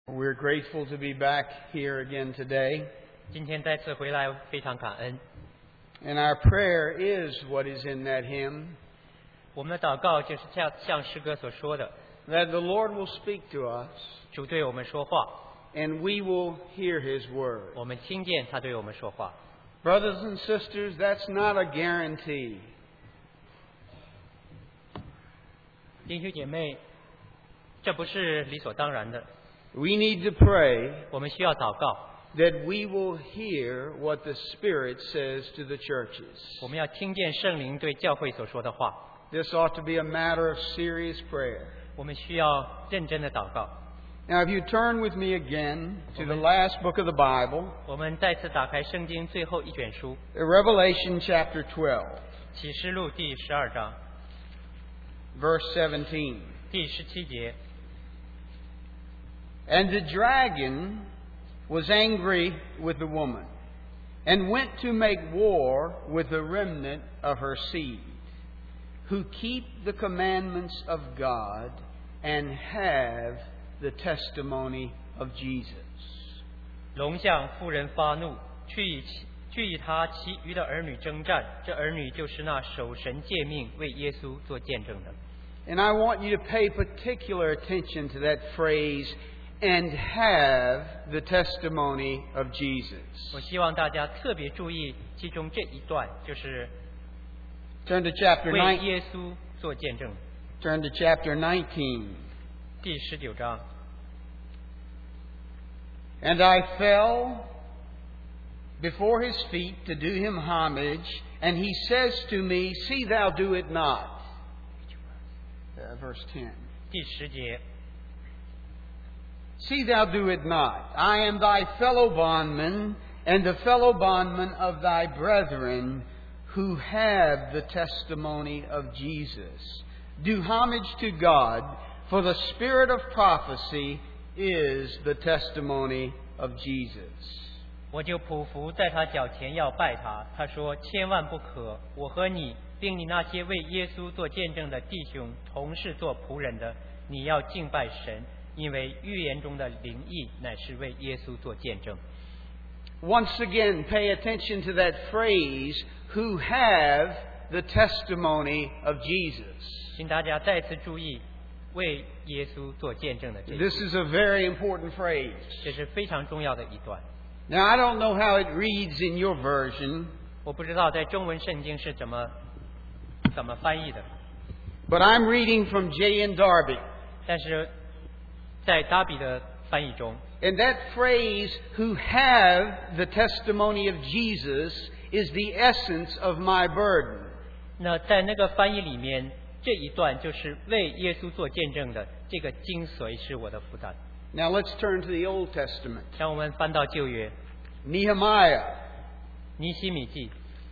We're grateful to be back here again today. 今天再次回来，非常感恩。 And our prayer is what is in that hymn, 我们的祷告就是像诗歌所说的， that the Lord will speak to us 主对我们说话， and we will hear His word. 我们听见他对我们说话。 Brothers and sisters, that's not a guarantee. 弟兄姐妹，这不是理所当然的， We need to pray 我们需要祷告， that we will hear what the Spirit says to the churches. 我们要听见圣灵对教会所说的话， This ought to be a matter of serious prayer. 我们需要认真的祷告。 Now, if you turn with me again to the last book of the Bible, 我们再次打开圣经最后一卷书， Revelation chapter 12, 启示录第12章 verse 17. 第17节。 And the dragon was angry with the woman, and went to make war with the remnant of her seed, who keep the commandments of God and have the testimony of Jesus. 龙向妇人发怒，去与他其余的儿女征战，这儿女就是那守神诫命为耶稣做见证的。 And I want you to pay particular attention to that phrase, and have the testimony of Jesus. 我希望大家特别注意其中这一段，就是 Turn to chapter 为 9. 耶稣做见证。 Turn to chapter 19. 第19章。 And I fell before his feet to do him homage, and he says to me, See thou do it not. Verse 10. 第10节。 See thou do it not. I am thy fellow bondman, and the fellow bondman of thy brethren, who have the testimony of Jesus. Do homage to God, for the spirit of prophecy is the testimony of Jesus. 我就匍匐在他脚前要拜他。他说：千万不可！我和你，并你那些为耶稣做见证的弟兄，同是做仆人的，你要敬拜神。 因为预言中的灵意乃是为耶稣做见证。 Once again, pay attention to that phrase, who have the testimony of Jesus. 请大家再次注意，为耶稣做见证的这一 This is a very important phrase. 这是非常重要的一段。 Now, I don't know how it reads in your version, 我不知道在中文圣经是怎么翻译的， but I'm reading from J.N. Darby. 但是在达比的翻译中， And that phrase, who have the testimony of Jesus, is the essence of my burden. 那在那个翻译里面，这一段就是为耶稣做见证的这个精髓是我的负担。 Now let's turn to the Old Testament. 让我们翻到旧约， Nehemiah. 尼希米记，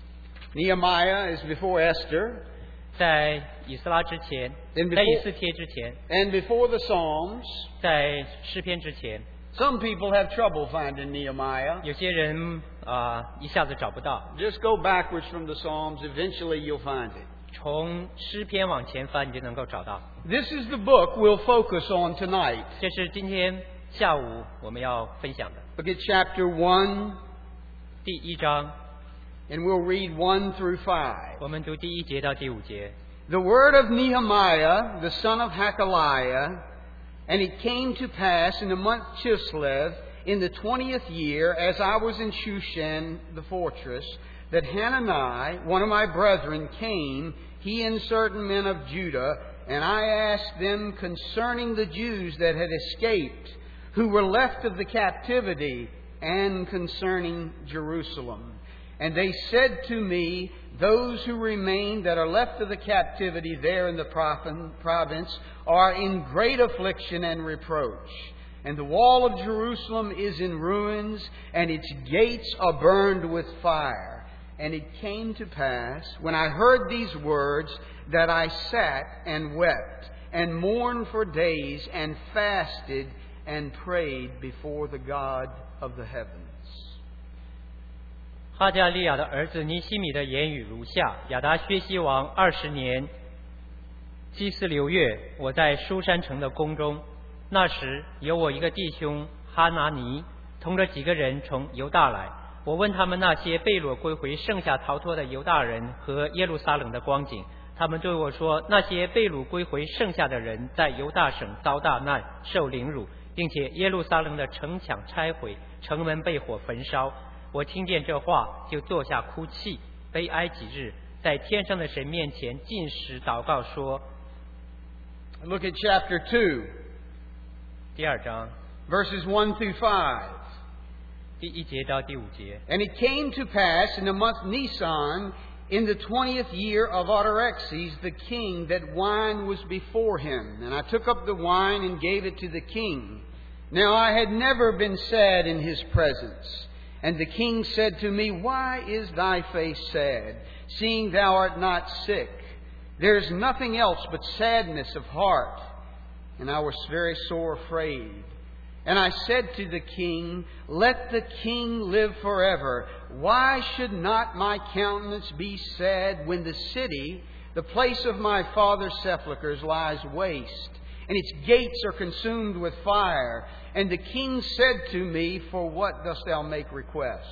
Nehemiah is before Esther 在以斯拉之前， And 在 before- 以斯帖之前， and before the Psalms. 在诗篇之前， Some people have trouble finding Nehemiah. 有些人一下子找不到， Just go backwards from the Psalms. Eventually you'll find it. 从诗篇往前翻，你就能够找到。 This is the book we'll focus on tonight. 这是今天下午我们要分享的 Look at chapter 1, 第1章， and we'll read 1 through 5. 我们读第1节到第5节。 The word of Nehemiah, the son of Hakaliah, and it came to pass in the month Chislev, in the 20th year, as I was in Shushan, the fortress, that Hanani, one of my brethren, came, he and certain men of Judah, and I asked them concerning the Jews that had escaped, who were left of the captivity, and concerning Jerusalem. And they said to me, those who remain that are left of the captivity there in the province are in great affliction and reproach. And the wall of Jerusalem is in ruins, and its gates are burned with fire. And it came to pass, when I heard these words, that I sat and wept, and mourned for days, and fasted, and prayed before the God of the heavens. 哈加利亚的儿子尼希米的言语如下：亚达薛西王20年基司流月，我在书山城的宫中， 那时有我一个弟兄哈拿尼，同着几个人从犹大来。我问他们那些被掳归回剩下逃脱的犹大人和耶路撒冷的光景，他们对我说，那些被掳归回剩下的人在犹大省遭大难，受凌辱，并且耶路撒冷的城墙拆毁，城门被火焚烧。我听见这话，就坐下哭泣，悲哀几日，在天上的神面前禁食祷告说。 Look at chapter 2, 第2章 verses 1 through 5. 第1节到第5节。 And it came to pass in the month Nisan, in the 20th year of Artaxerxes the king, that wine was before him. And I took up the wine and gave it to the king. Now I had never been sad in his presence. And the king said to me, Why is thy face sad, seeing thou art not sick? There is nothing else but sadness of heart. And I was very sore afraid. And I said to the king, Let the king live forever. Why should not my countenance be sad when the city, the place of my father's sepulchres, lies waste, and its gates are consumed with fire? And the king said to me, For what dost thou make request?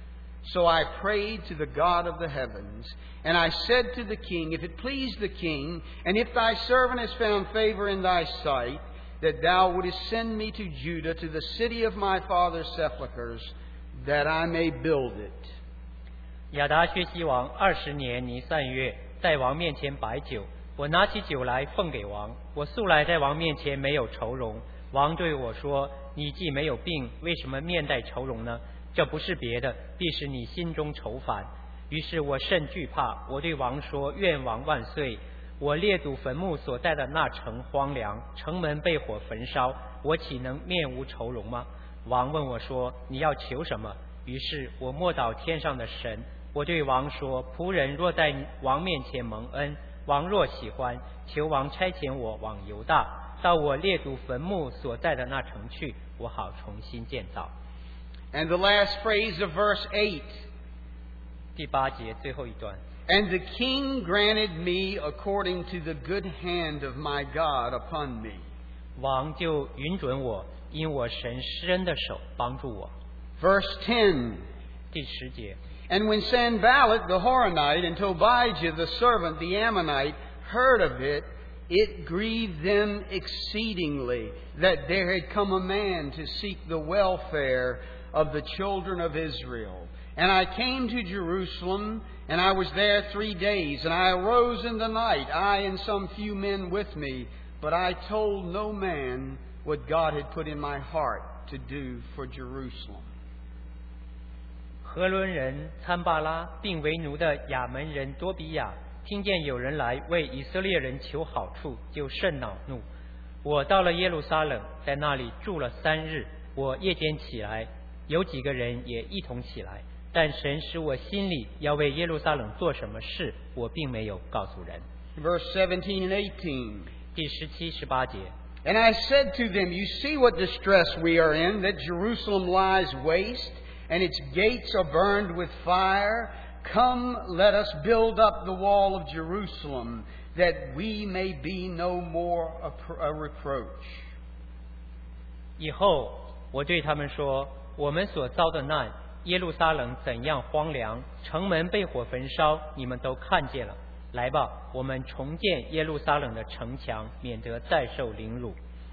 So I prayed to the God of the heavens, and I said to the king, If it please the king, and if thy servant has found favor in thy sight, that thou wouldest send me to Judah, to the city of my father's sepulchres, that I may build it. 亚达薛西王20年尼散月，在王面前摆酒，我拿起酒来奉给王。我素来在王面前没有愁容。王对我说：“你既没有病，为什么面带愁容呢？这不是别的，必使你心中愁烦。”于是我甚惧怕，我对王说：“愿王万岁！我列祖坟墓所在的那城荒凉，城门被火焚烧，我岂能面无愁容吗？”王问我说：“你要求什么？”于是我默祷天上的神，我对王说：“仆人若在王面前蒙恩，王若喜欢，求王差遣我往犹大，到我列祖坟墓所在的那城去，我好重新建造。” And the last phrase of verse 8. 第8节最后一段。 And the king granted me according to the good hand of my God upon me. 王就允准我，因我神施恩的手帮助我。 Verse 10. 第10节。 And when Sanballat the Horonite and Tobijah the servant the Ammonite heard of it, it grieved them exceedingly that there had come a man to seek the welfare of the children of Israel. And I came to Jerusalem, and I was there 3 days. And I arose in the night, I and some few men with me, but I told no man what God had put in my heart to do for Jerusalem. 何伦人参巴拉并为奴的亚门人多比亚，听见有人来为以色列人求好处，就甚恼怒。我到了耶路撒冷，在那里住了3日。我夜间起来，有几个人也一同起来，但神使我心里要为耶路撒冷做什么事，我并没有告诉人。 Verse 17 and 18. 第17、18节。 And I said to them, You see what distress we are in, that Jerusalem lies waste, and its gates are burned with fire. Come, let us build up the wall of Jerusalem, that we may be no more a reproach. 以后我对他们说，我们所遭的难，耶路撒冷怎样荒凉，城门被火焚烧，你们都看见了。来吧，我们重建耶路撒冷的城墙，免得再受凌辱。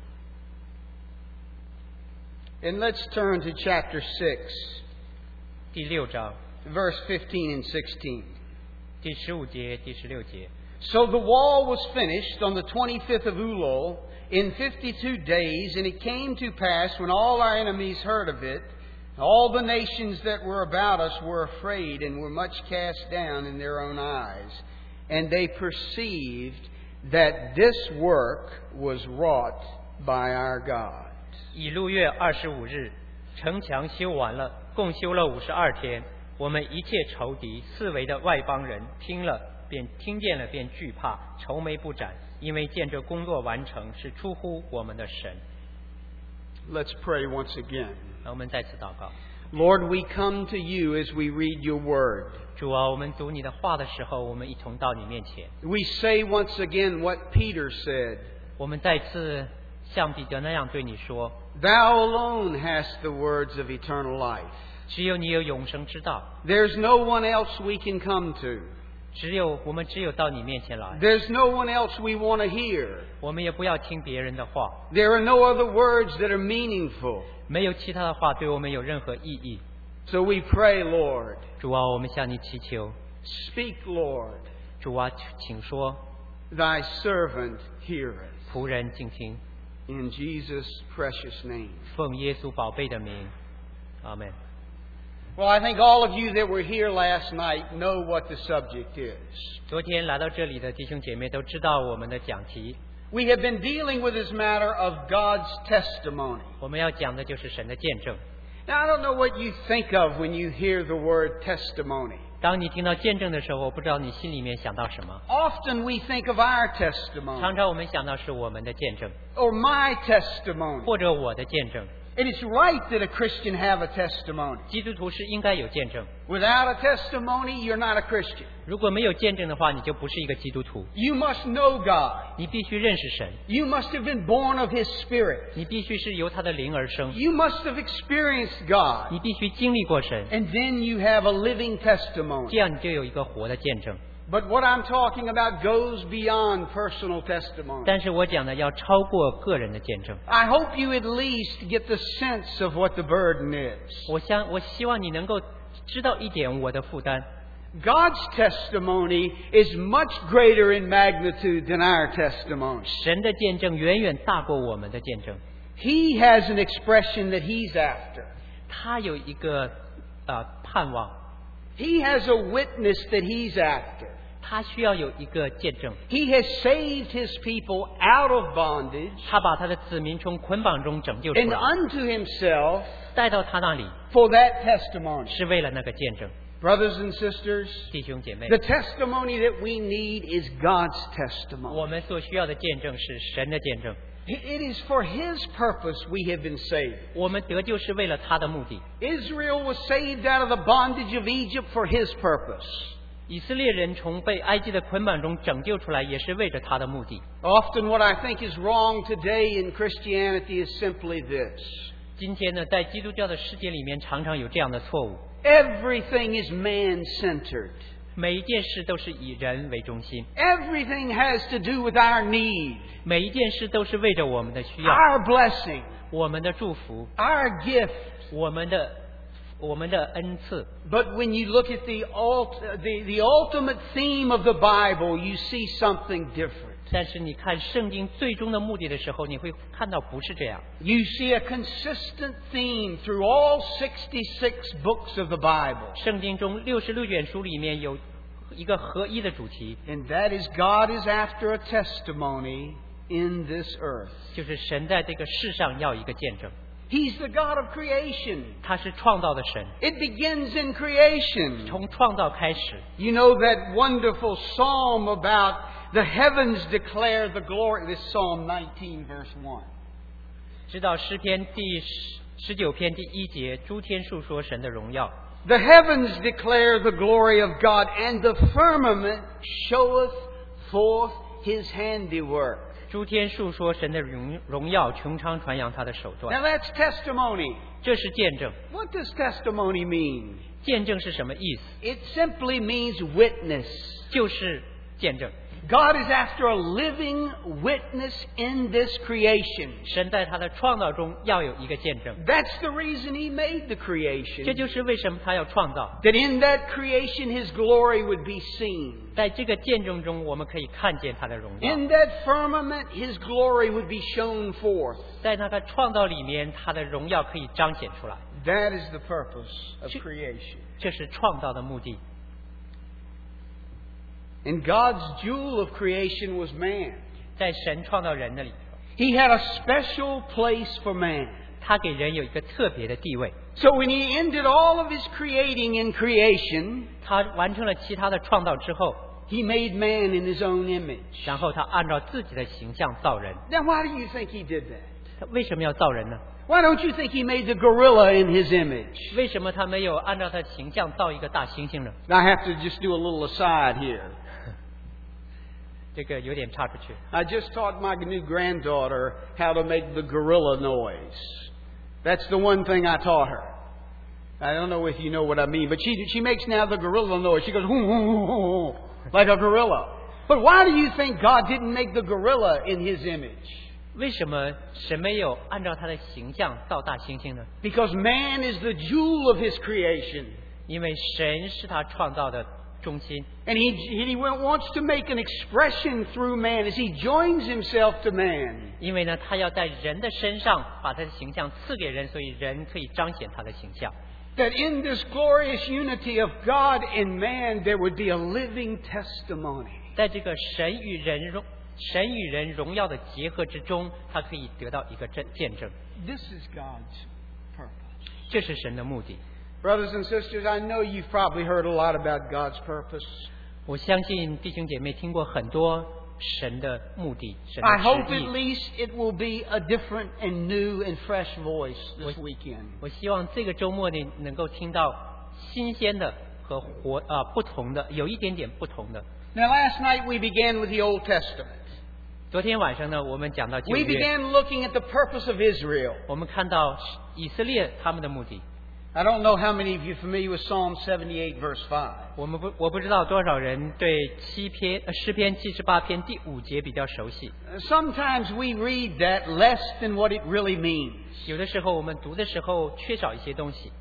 And let's turn to chapter 6, 第6章 verse 15 and 16. 第15节、第16节。 So the wall was finished on the 25th of Elul in 52 days, and it came to pass when all our enemies heard of it, all the nations that were about us were afraid and were much cast down in their own eyes. And they perceived that this work was wrought by our God. 以路月25日，城墙修完了，共修了52天。我们一切仇敌、四围的外邦人听见了便惧怕，愁眉不展，因为见这工作完成是出乎我们的神。 Let's pray once again. 我们再次祷告。 Lord, we come to you as we read your word. 主啊，我们读你的话的时候，我们一同到你面前。 We say once again what Peter said. 我们再次像彼得那样对你说， Thou alone hast the words of eternal life. 只有你有永生之道， There's no one else we can come to. 我们只有到你面前来， There's no one else we want to hear. 我们也不要听别人的话， There are no other words that are meaningful. 没有其他的话对我们有任何意义。 So we pray, Lord. 主啊，我们向你祈求， Speak, Lord. 主啊，请说， Thy servant heareth. 仆人静听， In Jesus' precious name. 奉耶稣宝贝的名，阿门。 Well, I think all of you that were here last night know what the subject is. 昨天来到这里的弟兄姐妹都知道我们的讲题， We have been dealing with this matter of God's testimony. 我们要讲的就是神的见证。 Now, I don't know what you think of when you hear the word testimony. 当你听到见证的时候，我不知道你心里面想到什么。 Often we think of our testimony 常常我们想到是我们的见证， or my testimony. 或者我的见证。 And it's right that a Christian have a testimony. 基督徒是应该有见证， Without a testimony, you're not a Christian. 如果没有见证的话，你就不是一个基督徒。 You must know God. 你必须认识神， You must have been born of His Spirit. 你必须是由他的灵而生， You must have experienced God. 你必须经历过神， And then you have a living 这 testimony. 样你就有一个活的见证。 But what I'm talking about goes beyond personal testimony. 但是我讲的要超过个人的见证。 I hope you at least get the sense of what the burden is. 我希望你能够知道一点我的负担。 God's testimony is much greater in magnitude than our testimony. 神的见证远远大过我们的见证， He has an expression that He's after. 他有一个盼望， He has a witness that He's after. 他需要有一个见证。 He has saved His people out of bondage 他把他的子民从捆绑中拯救出 and 来， unto Himself 带到他那里， for that testimony. 是为了那个见证。 Brothers and sisters, 弟兄姐妹， the testimony that we need is God's 我 testimony. 们所需要的见证是神的见证。 It is for His purpose we have been saved. 我们得救是为了他的目的。 Israel was saved out of the bondage of Egypt for His purpose. 以色列人从被埃及的捆绑中拯救出来，也是为着他的目的。 Often what I think is wrong today in Christianity is simply this. 今天呢，在基督教的世界里面，常常有这样的错误： Everything is man-centered. 每一件事都是以人为中心， Everything has to do with our need, 每一件事都是为着我们的需要、 our blessing, 我们的祝福、 our gift. 我们的恩赐。 But when you look at the ultimate theme of the Bible, you see something different. 但是你看圣经最终的目的的时候，你会看到不是这样。 You see a consistent theme through all 66 books of the Bible. 圣经中66卷书里面有一个合一的主题， And that is God is after a testimony in this earth. 就是神在这个世上要一个见证。 He's the God of creation. 他是创造的神， It begins in creation. 从创造开始。 You know that wonderful psalm about the heavens declare the glory. This Psalm 19 verse 1. 知道诗篇第19篇第1节，诸天述说神的荣耀。 The heavens declare the glory of God, and the firmament showeth forth His handiwork. 诸天述说神的荣耀，穹苍传扬他的手 Now 段。 that's testimony. 这是见证。 What does testimony mean? 见证是什么意思？ It simply means witness. 就是见证。 God is after a living witness in this creation. 神在他的创造中要有一个见证， That's the reason He made the 这 creation. 就是为什么他要创造。 That in that creation His glory would be seen. 在这个见证中，我们可以看见他的荣耀。 In that firmament His glory would be shown forth. 在那个创造里面，他的荣耀可以彰显出来。 That is the purpose of creation. 这是创造的目的。 And God's jewel of creation was man. 在神创造人那里， He had a special place for man. 他给人有一个特别的地位。 So when He ended all of His creating in creation, 他完成了其他的创造之后， He made man in His own image. 然后他按照自己的形象造人。 Now why do you think He did that? 他为什么要造人呢？ Why don't you think He made the gorilla in His image? 为什么他没有按照他的形象造一个大猩猩呢？ I have to just do a little aside here. 这个有点插出去。 I just taught my new granddaughter how to make the gorilla noise. That's the one thing I taught her. I don't know if you know what I mean, but she makes now the gorilla noise. She goes, hoo, hoo, hoo, hoo, hoo, like a gorilla. But why do you think God didn't make the gorilla in His image? 为什么神没有按照他的形象造大猩猩呢？ Because man is the jewel of His creation. 因为神是他创造的中心， And he wants to make an expression through man as He joins Himself to man. 因为呢，他要在人的身上把他的形象赐给人，所以人可以彰显他的形象。 That in this glorious unity of God and man, there would be a living testimony. 在这个神与人荣耀的结合之中，他可以得到一个见证。 This is God's purpose. 这是神的目的。 Brothers and sisters, I know you've probably heard a lot about God's purpose. 我相信弟兄姐妹听过很多神的目的、神 I 的 hope 旨 at 意。 least it will be a different and new and fresh voice this weekend. 我希望这个周末呢，能够听到新鲜的和不同的，有一点点不同的。 Now, last night we began with the Old Testament. 昨天晚上呢，我们讲到旧 We 约， began looking at the purpose of Israel. 我们看到以色列他们的目的。 I don't know how many of you are familiar with Psalm 78, verse 5. 我不知道多少人对诗篇78篇第5节比较熟悉。 Sometimes we read that less than what it really means. 有的时候我们读的时候缺少一些东西。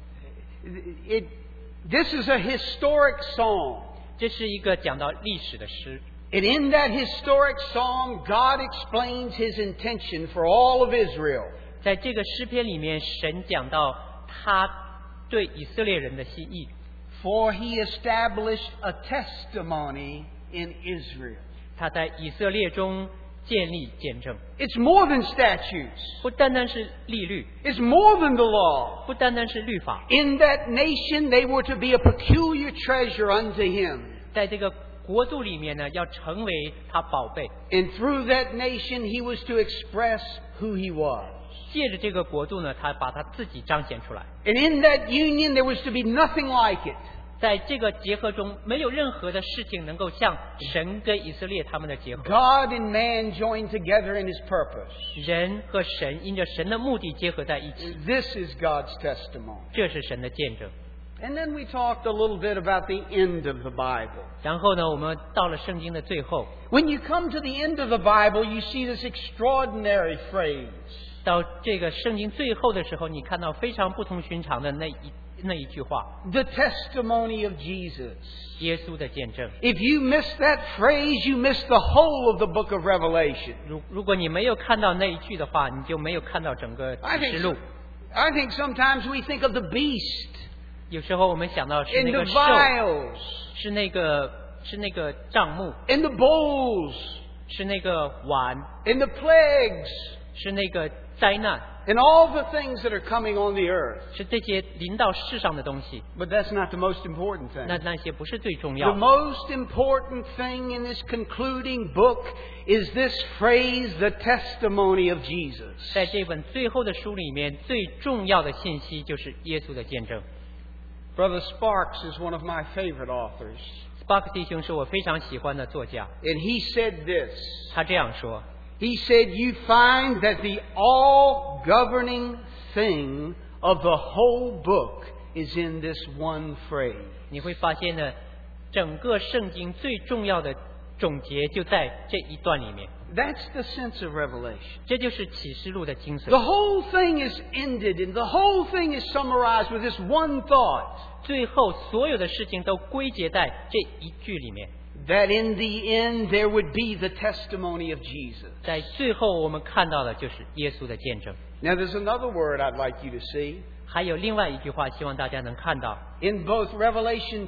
This is a historic song. 这是一个讲到历史的诗。 And in that historic song, God explains His intention for all of Israel. 在这个诗篇里面，神讲到他对以色列人的心意。 For He established a testimony in Israel. 他在以色列中建立见证， It's more than statutes. 不单单是律律， It's more than the law. 不单单是律法。 In that nation, they were to be a peculiar treasure unto Him. 在这个国度里面呢，要成为他宝贝。 And through that nation, He was to express who He was. 借着这个国度呢，他把他自己彰显出来。 And in that union, there was to be nothing like it. 在这个结合中，没有任何的事情能够像神跟以色列他们的结合。 God and man joined together in His purpose. 人和神因着神的目的结合在一起， This is God's testimony. 这是神的见证。 And then we talked a little bit about the end of the Bible. 然后呢，我们到了圣经的最后， When you come to the end of the Bible, you see this extraordinary phrase. 到这个圣经最后的时候，你看到非常不同寻常的那一句话， The testimony of Jesus. 耶稣的见证。 If you miss that phrase, you miss the whole of the book of Revelation. 如果你没有看到那一句的话，你就没有看到整个启示录。 I think sometimes we think of the beast 有时候我们想到是 and 那 the 个兽， vials 是那个帐幕， and the bowls 是那个碗， and the plagues 是那个灾难， and all the things that are coming on the earth. 是这些临到世上的东西。 But that's not the most important thing. 那些不是最重 The 要的。 most important thing in this concluding book is this phrase, the testimony of Jesus. 在这本最后的书里面，最重要的信息就是耶稣的见证。 Brother Sparks is one of my favorite authors. 斯巴克弟兄是我非常喜欢的作家， And he said this. 他这样说： He said, you find that the all-governing thing of the whole book is in this one phrase. 你会发现呢，整个圣经最重要的总结就在这一段里面。 That's the sense of Revelation. 这就是启示录的精 The 髓。 whole thing is ended and the whole thing is summarized with this one thought. 最后所有的事情都归结在这一句里面。 That in the end there would be the testimony of Jesus. 在最后我们看到的就是耶稣的见证。 Now there's another word I'd like you to see. 还有另外一句话，希望大家能看到。 In both Revelation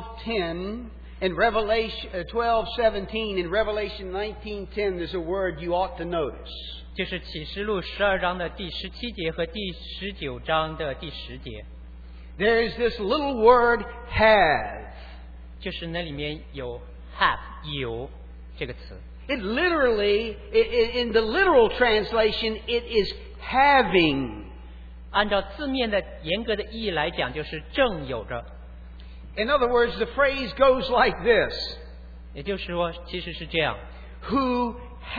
12:10 and Revelation 12:17 and Revelation 19:10, there's a word you ought to notice. 就是启示录12章的第17节和第19章的第10节， There is this little word have. 就是那里面有 have 有这个词。 It literally, in the literal translation, it is having. 按照字面的严格的意义来讲，就是正有着。 In other words, the phrase goes like this. 也就是说，其实是这样： who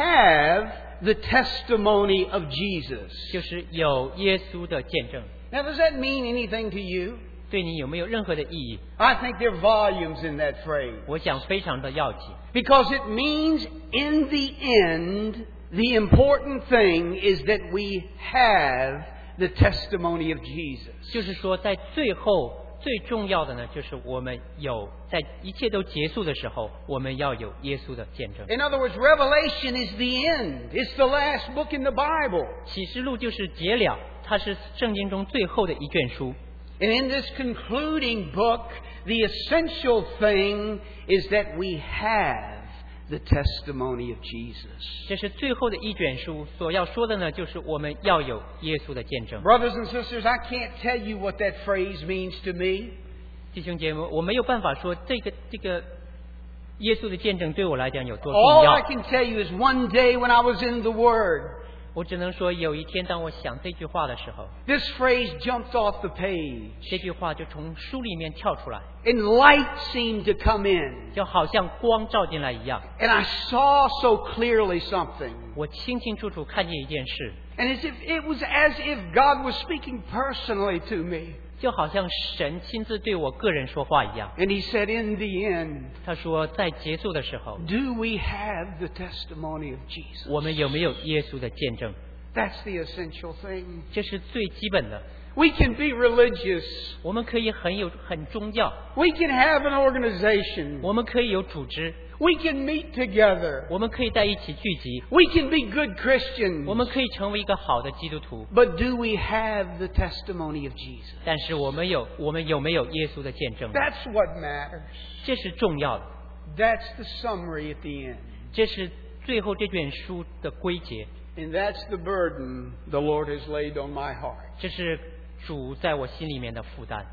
have the testimony of Jesus. 就是有耶稣的见证。 Now, does that mean anything to you? 对你有没有任何的意义？ I think there are volumes in that phrase. 我想非常的要紧， Because it means in the end, the important thing is that we have the testimony of Jesus. 就是说在最后最重要的呢，就是我们有在一切都结束的时候，我们要有耶稣的见证。 In other words, Revelation is the end. It's the last book in the Bible. 启示录就是结了，它是圣经中最后的一卷书。 And in this concluding book, the essential thing is that we have the testimony of Jesus. 这是最后的一卷书所要说的呢，就是我们要有耶稣的见证。 Brothers and sisters, I can't tell you what that phrase means to me. 弟兄姐妹，我没有办法说这个耶稣的见证对我来讲有多重 All I 要。 can tell you is one day when I was in the Word, 我只能说，有一天当我想这句话的时候， this phrase jumped off the page, 这句话就从书里面跳出来， and light seemed to come in. 就好像光照进来一样。 And I saw so clearly something. 我清清楚楚看见一件事， And it was as if God was speaking personally to me. 就好像神亲自对我个人说话一样。 And He said, in the end, 他说，在结束的时候， do we have the testimony of Jesus? 我们有没有耶稣的见证？ That's the essential thing. 这是最基本的。 We can be religious. 我们可以很宗教， We can have an organization. 我们可以有组织， We can meet together. 我们可以在一起聚集， We can be good 我 Christians. 们可以成为一个好的基督徒。 But do we have the testimony of Jesus? 但是我们有没有耶稣的见证？ That's what matters. 这是重要的， That's the summary at the end. 这是最后这卷书的归结， And that's the burden the Lord has laid on my heart. 这是主在我心里面的负担。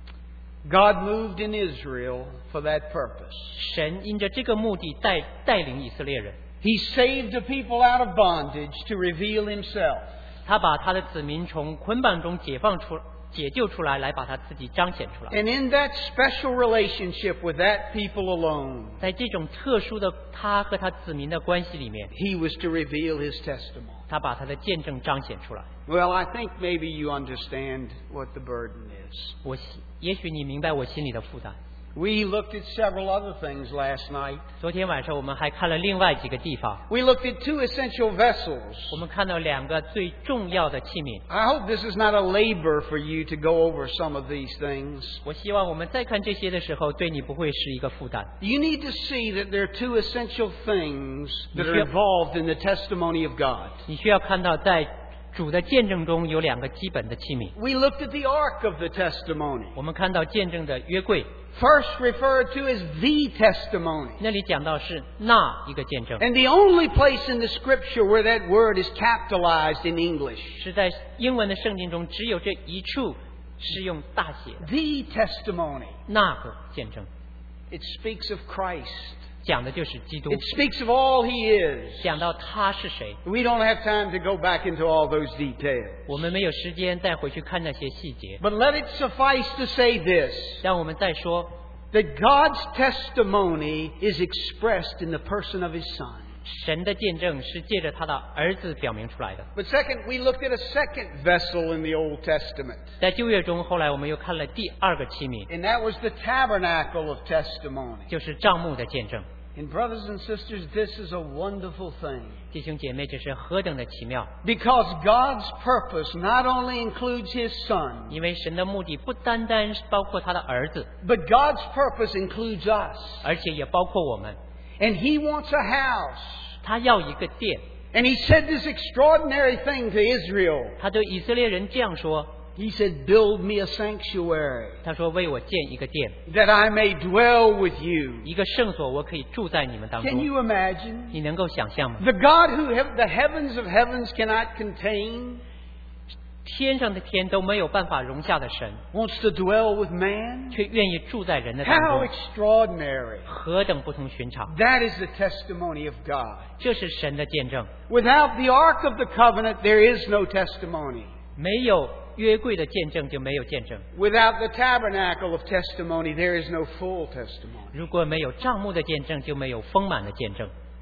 God moved in Israel for that purpose. 神因着这个目的带领以色列人， He saved the people out of bondage to reveal Himself. 他把他的子民从捆绑中解救出来，来把他自己彰显出来。 And in that special relationship with that people alone, 在这种特殊的他和他子民的关系里面， He was to reveal His testimony. 他把他的见证彰显出来。 Well, I think maybe you understand what the burden is. 也许你明白我心里的负担。 We looked at several other things last night. 昨天晚上我们还看了另外几个地方， We looked at two essential vessels. 我们看到两个最重要的器皿。 I hope this is not a labor for you to go over some of these things. 我希望我们在看这些的时候，对你不会是一个负担。 You need to see that there are two essential things that are involved in the testimony of God. 你需要看到，在主的见证中有两个基本的器皿。 We looked at the ark of the testimony. 我们看到见证的约柜， First referred to as the testimony. 那里讲到是那一个见证， And the only place in the scripture where that word is capitalized in English. 是在英文的圣经中只有这一处是用大写的 The testimony. 那个见证， It speaks of Christ. 讲的就是基督， It speaks of all He is. 讲到他是谁。 We don't have time to go back into all those details. 我们没有时间再回去看那些细节， But let it suffice to say this, 让我们再说， that God's testimony is expressed in the person of His Son. 神的见证是借着他的儿子表明出来的。 But second, we looked at a second vessel in the Old Testament, 在旧约中，后来我们又看了第二个器皿， and that was the tabernacle of testimony. 就是帐幕的见证。 And brothers and sisters, this is a wonderful thing. 弟兄姐妹，这是何等的奇妙！ Because God's purpose not only includes His Son, 因为神的目的不单单是包括他的儿子， but God's purpose includes us. 而且也包括我们。 And He wants a house. 他要一个殿， And He said this extraordinary thing to Israel. 他对以色列人这样说： He said, build me a sanctuary 他说为我建一个殿， that I may dwell with you. 一个圣所，我可以住在你们当 Can 中。 you imagine? 你能够想象吗？ The God who the heavens of heavens cannot contain 天上的天都没有办法容下的神， wants to dwell with man? 却愿意住在人的当 How 中， extraordinary. 何等不同寻常！ That is the testimony of God. 这是神的见证。 Without the Ark of the Covenant, there is no testimony. 没有约柜的见证就没有见证， Without the tabernacle of testimony, there is no full testimony. 如果没有帐幕的见证，就没有丰满的见证。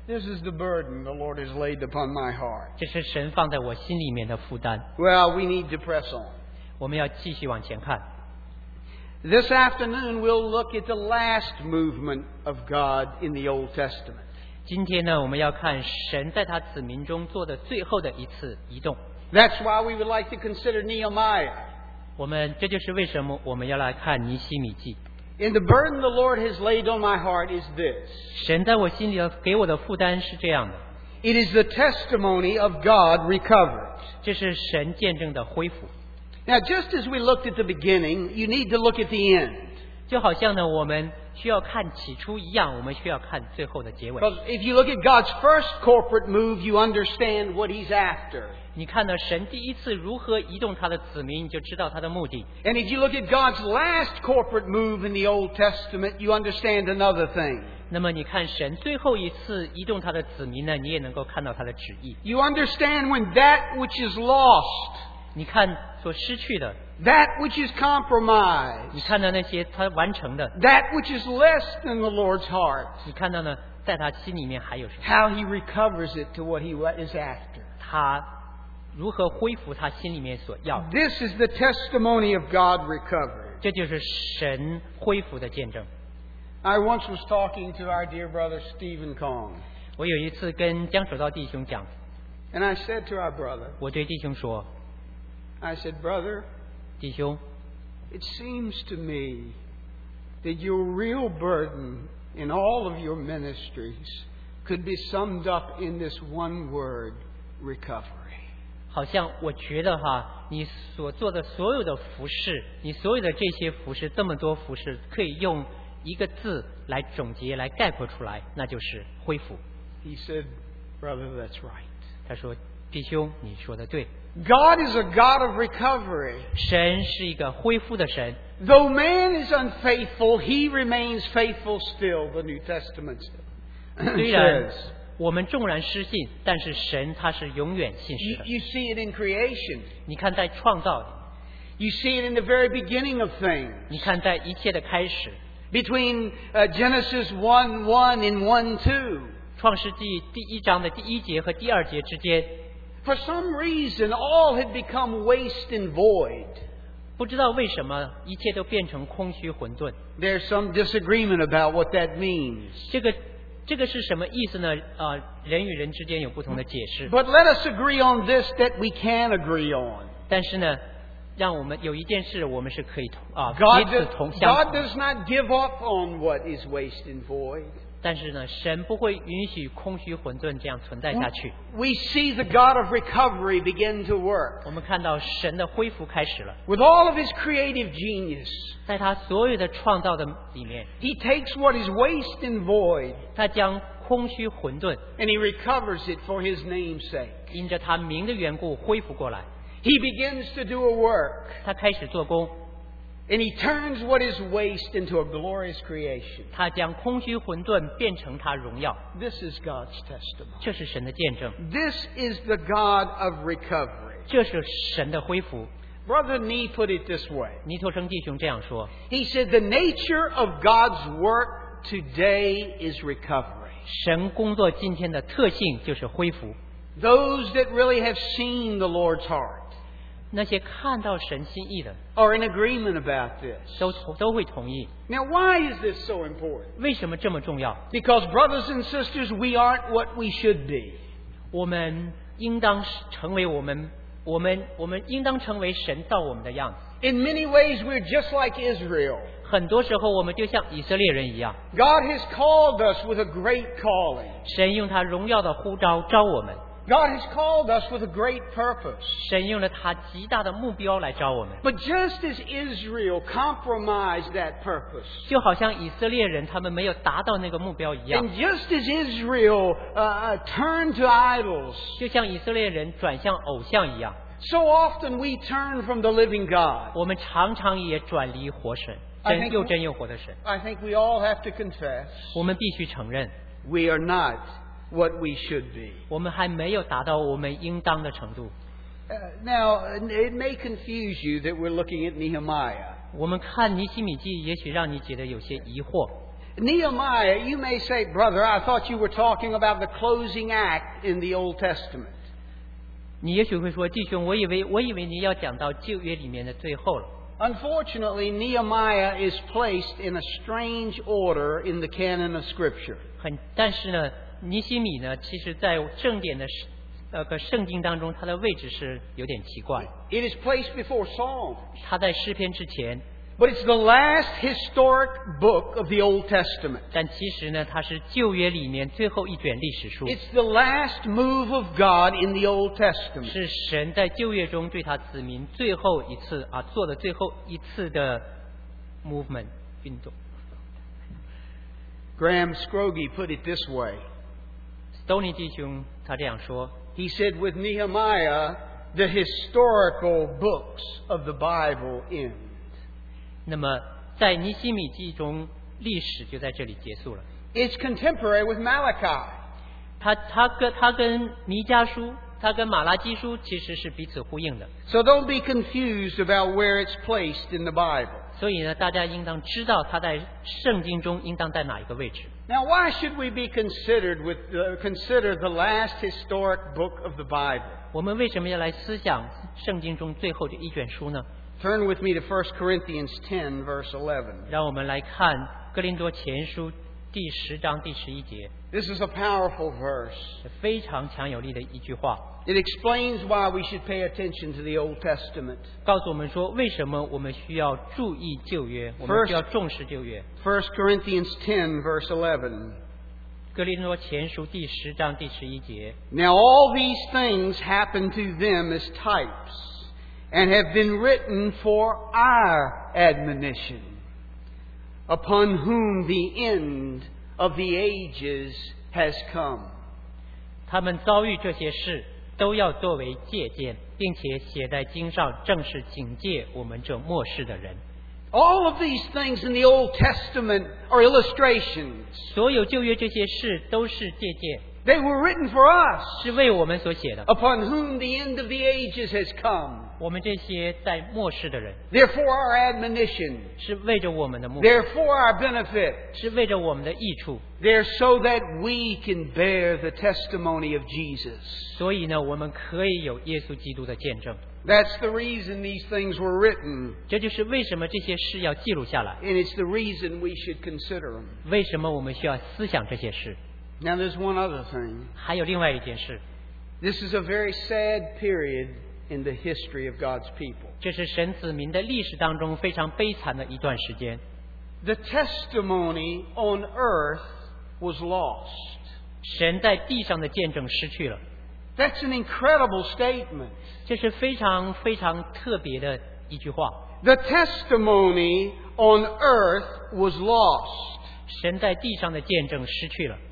This is the burden the Lord has laid upon my heart. 这是神放在我心里面的负担。 Well, we need to press on. 我们要继续往前看。 This afternoon we'll look at the last movement of God in the Old Testament. 今天呢，我们要看神在他子民中做的最后的一次移动。 That's why we would like to consider Nehemiah. 这就是为什么我们要来看尼希米记。 And the burden the Lord has laid on my heart is this. 神在我心里给我的负担是这样的， It is the testimony of God recovered. 这是神见证的恢复。 Now, just as we looked at the beginning, you need to look at the end. 就好像呢，我们需要看起初一样，我们需要看最后的结尾。 Because if you look at God's first corporate move, you understand what He's after. 你看到神第一次如何移动他的子民，你就知道他的目的。 And if you look at God's last corporate move in the Old Testament, you understand another thing. 那么你看神最后一次移动他的子民呢，你也能够看到他的旨意。 You understand when that which is lost, 你看所失去的， that which is compromised, 你看到那些他完成的， that which is less than the Lord's heart, 你看到呢，在他心里面还有什么？ how He recovers it to what He is after. 他如何恢复他心里面所要的？ This is the testimony of God recovered. 这就是神恢复的见证。 I once was talking to our dear brother Stephen Kong, 我有一次跟江守道弟兄讲， and I said to our brother, 我对弟兄说 I said, brother, 弟兄， it seems to me that your real burden in all of your ministries could be summed up in this one word, recovery. 好像我觉得你所做的所有的服事，你所有的这些服事，这么多服事，可以用一个字来总结、来概括出来，那就是恢复。 He said, brother, that's right. 他说：“弟兄，你说的对， God is a God of recovery. 神是一个恢复的神。 Though man is unfaithful, He remains faithful still, the New Testament 虽然 says. 我们纵然失信，但是神他是永远信实 You, 的。 you see it in creation. 你看，在创造里， You see it in the very beginning of things. 你看在一切的开始， Between Genesis 1:1 and 1:2. 创世纪第一章的第一节和第二节之间， For some reason, all had become waste and void. 不知道为什么一切都变成空虚混沌。 There's some disagreement about what that means. 这个是什么意思呢？人与人之间有不同的解释。 But let us agree on this that we can agree on. 但是呢，让我们有一件事，我们是可以彼 God 此 does, 相 God 同。 does not give up on what is waste and void. 但是呢，神不会允许空虚混沌这样存在下去。 We see the God of recovery begin to work. 我们看到神的恢复开始了， With all of His creative genius, 在他所有的创造的里面， He takes what is waste and void 他将空虚混沌 and He recovers it for His name's sake. 因着他名的缘故恢复过来。 He begins to do a work 他开始做工， and He turns what is waste into a glorious creation. 他将空虚混沌变成他荣耀。 This is God's testimony. 这是神的见证， This is the God of recovery. 这是神的恢复。 Brother Nee put it this way. 尼托生弟兄这样说： He said, the nature of God's work today is recovery. 神工作今天的特性就是恢复。 Those that really have seen the Lord's heart 那些看到神心意的， are in agreement about this. 都会同意。 Now, why is this so important? 为什么这么重要？ Because, brothers and sisters, we aren't what we should be. 我们应当成为我们应当成为神造我们的样子。 In many ways, we're just like Israel. 很多时候，我们就像以色列人一样， God has called us with a great calling. 神用他荣耀的呼召招我们， God has called us with a great purpose. 神用了他极大的目标来招我们。 But just as Israel compromised that purpose, 就好像以色列人他们没有达到那个目标一样， and just as Israel turned to idols, 就像以色列人转向偶像一样， so often we turn from the living God. 我们常常也转离活神， I think- 又真又活的神。 I think we all have to confess 我们必须承认， we are not what we should be. 我们还没有达到我们应当的程度。 Now, it may confuse you that we're looking at Nehemiah. 我们看尼希米记，也许让你觉得有些疑惑。 Nehemiah, you may say, brother, I thought you were talking about the closing act in the Old Testament. 你也许会说，弟兄，我以为你要讲到旧约里面的最后了。 Unfortunately, Nehemiah is placed in a strange order in the canon of Scripture. 但是呢，尼希米呢，其实在正典的圣经当中，他的位置是有点奇怪。 It is placed before Psalm. 他在诗篇之前。 But it's the last historic book of the Old Testament. 但其实呢，它是旧约里面最后一卷历史书。 It's the last move of God in the Old Testament. 是神在旧约中对他子民最后一次做的最后一次的 movement 运动。 Graham Scroggie put it this way. Stoney 弟兄他这样说。 He said, with Nehemiah, the historical books of the Bible end. 那么在尼希米记中，历史就在这里结束了。 It's contemporary with Malachi. 他跟弥迦书，他跟马拉基书其实是彼此呼应的。 So don't be confused about where it's placed in the Bible. 所以呢，大家应当知道他在圣经中应当在哪一个位置。 Now, why should we be consider the last historic book of the Bible? 我们为什么要来思想圣经中最后这一卷书呢？ Turn with me to 1 Corinthians 10, verse 11. 让我们来看哥林多前书第10章第11节。 This is a powerful verse. 非常强有力的一句话。 It explains why we should pay attention to the Old Testament. 告诉我们说，为什么我们需要注意旧约，我们需要重视旧约。 1 Corinthians 10, verse 11. 哥林多前书第10章第11节。 Now all these things happen to them as types, and have been written for our admonition, upon whom the end of the ages has come. 他们遭遇这些事，都要作为借鉴，并且写在经上，正是警戒我们这末世的人。 All of these things in the Old Testament are illustrations. 所有旧约这些事都是借鉴。 They were written for us, 是为我们所写的。 upon whom the end of the ages has come. 我们这些在末世的人， They're for our admonition. 是为着我们的目的， They're for our benefit. 是为着我们的益处。 They're so that we can bear the testimony of Jesus. 所以呢，我们可以有耶稣基督的见证。 That's the reason these things were written. 这就是为什么这些事要记录下来， And it's the reason we should consider them. 为什么我们需要思想这些事。 Now there's one other thing. 还有另外一件事， This is a very sad period in the history of God's people. 这是神子民的历史当中非常悲惨的一段时间。 The testimony on earth was lost. 神在地上的见证失去了， That's an incredible statement. 这是非常非常特别的一句话。 The testimony on earth was lost. 神在地上的见证失去了。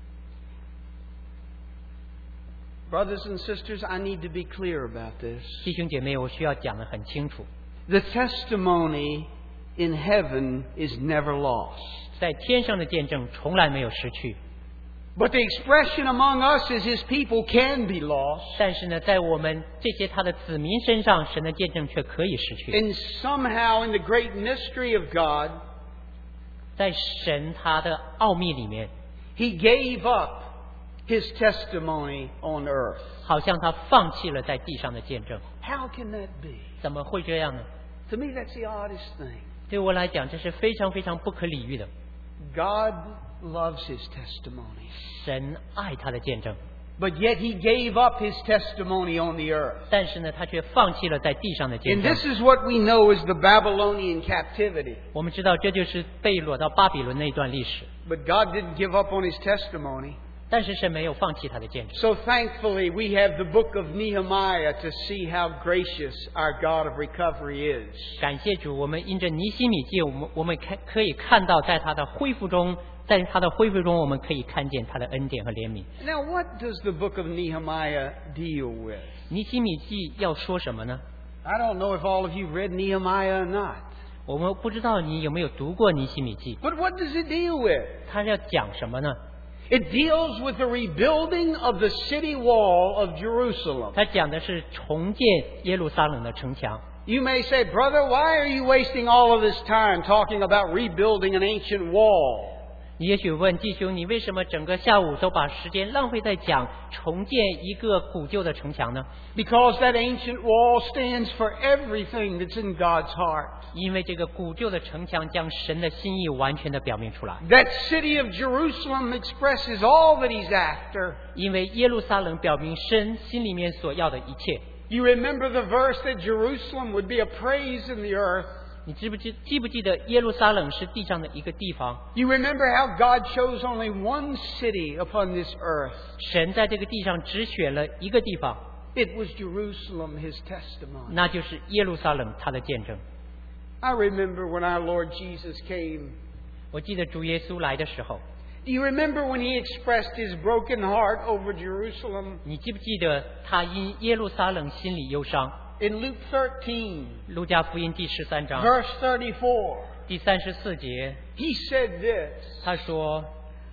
Brothers and sisters, I need to be clear about this. 弟兄姐妹，我需要讲得很清楚， The testimony in heaven is never lost. 在天上的见证从来没有失去。 But the expression among us as His people can be lost. 但是呢，在我们这些他的子民身上，神的见证却可以失去。 And somehow in the great mystery of God, 在神他的奥秘里面， He gave up His testimony on earth. 好像他放弃了在地上的见证。 How can that be? 怎么会这样呢？ To me, that's the oddest thing. 对我来讲，这是非常非常不可理喻的。 God loves His testimony. 神爱他的见证， But yet He gave up His testimony on the earth. 但是呢，他却放弃了在地上的见 And 证。 this is what we know as the Babylonian captivity. 我们知道，这就是被掳到巴比伦那一段历史。 But God didn't give up on His testimony. 但是神没有放弃他的见证。 So thankfully, we have the book of Nehemiah to see how gracious our God of recovery is. 感谢主，我们因着尼希米记，我们可以看到，在他的恢复中，我们可以看见他的恩典和怜悯。 Now, what does the book of Nehemiah deal with? 尼希米记要说什么呢？ I don't know if all of you read Nehemiah or not. 我们不知道你有没有读过尼希米记， But what does it deal with? 他要讲什么呢？ It deals with the rebuilding of the city wall of Jerusalem. 他讲的是重建耶路撒冷的城墙。 You may say, brother, why are you wasting all of this time talking about rebuilding an ancient wall? 你也许问弟兄，你为什么整个下午都把时间浪费在讲重建一个古旧的城墙呢？ Because that ancient wall stands for everything that's in God's heart. 因为这个古旧的城墙将神的心意完全的表明出来。 That city of Jerusalem expresses all that He's after. 因为耶路撒冷表明神心里面所要的一切。 You remember the verse that Jerusalem would be a praise in the earth. 你记不记得耶路撒冷是地上的一个地方？ You remember how God chose only one city upon this earth. 神在这个地上只选了一个地方， It was Jerusalem, His testimony. 那就是耶路撒冷，他的见证。 I remember when our Lord Jesus came. 我记得主耶稣来的时候， Do you remember when He expressed His broken heart over Jerusalem? 你记不记得他因耶路撒冷心里忧伤？ In Luke 13, 路加福音第13章 verse 34, 第34节， He said this, 他说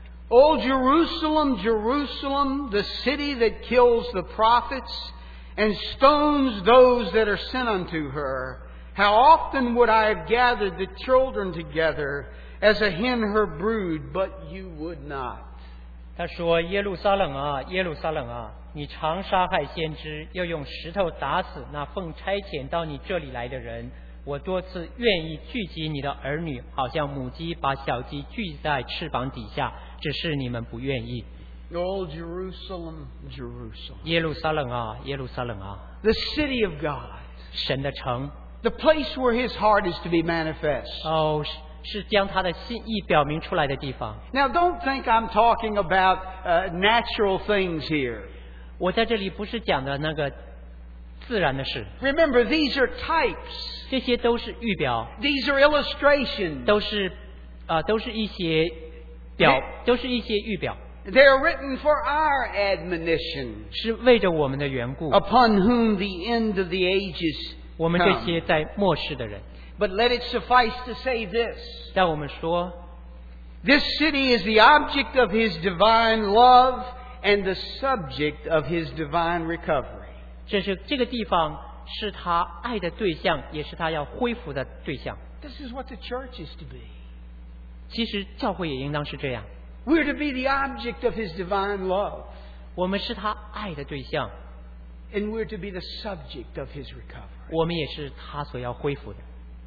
O Jerusalem, Jerusalem, the city that kills the prophets and stones those that are sent unto her, how often would I have gathered the children together as a hen her brood, but you would not. 他说耶路撒冷啊，耶路撒冷啊，你常杀害先知，又用石头打死那奉差遣到你这里来的人。我多次愿意聚集你的儿女，好像母鸡把小鸡聚在翅膀底下，只是你们不愿意。 Oh, Jerusalem, Jerusalem, 耶路撒冷啊，耶路撒冷啊， the city of God, 神的城 the place where His heart is to be manifest. 哦，是将他的心意表明出来的地方。 Now, don't think I'm talking about natural things here. 我在这里不是讲的那个自然的事， Remember, these are types. 这些都是预表， These are illustrations. 都是一些都是一些预表， They are written for our admonition, 是为着我们的缘故， upon whom the end of the ages 我们这 come. 些在末世的人。 But let it suffice to say this. 但我们说， This city is the object of His divine love and the subject of His divine recovery. 这个地方是他爱的对象，也是他要恢复的对象。 This is what the church is to be. 其实教会也应当是这样， We're to be the object of His divine love, 我们是他爱的对象， and we're to be the subject of His recovery. 我们也是他所要恢复的。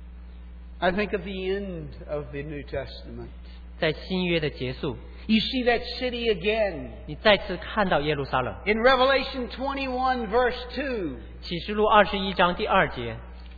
I think of the end of the New Testament. 在新约的结束， You see that city again 你再次看到耶路撒冷。 in Revelation 21, verse 2. 启示录21章第2节，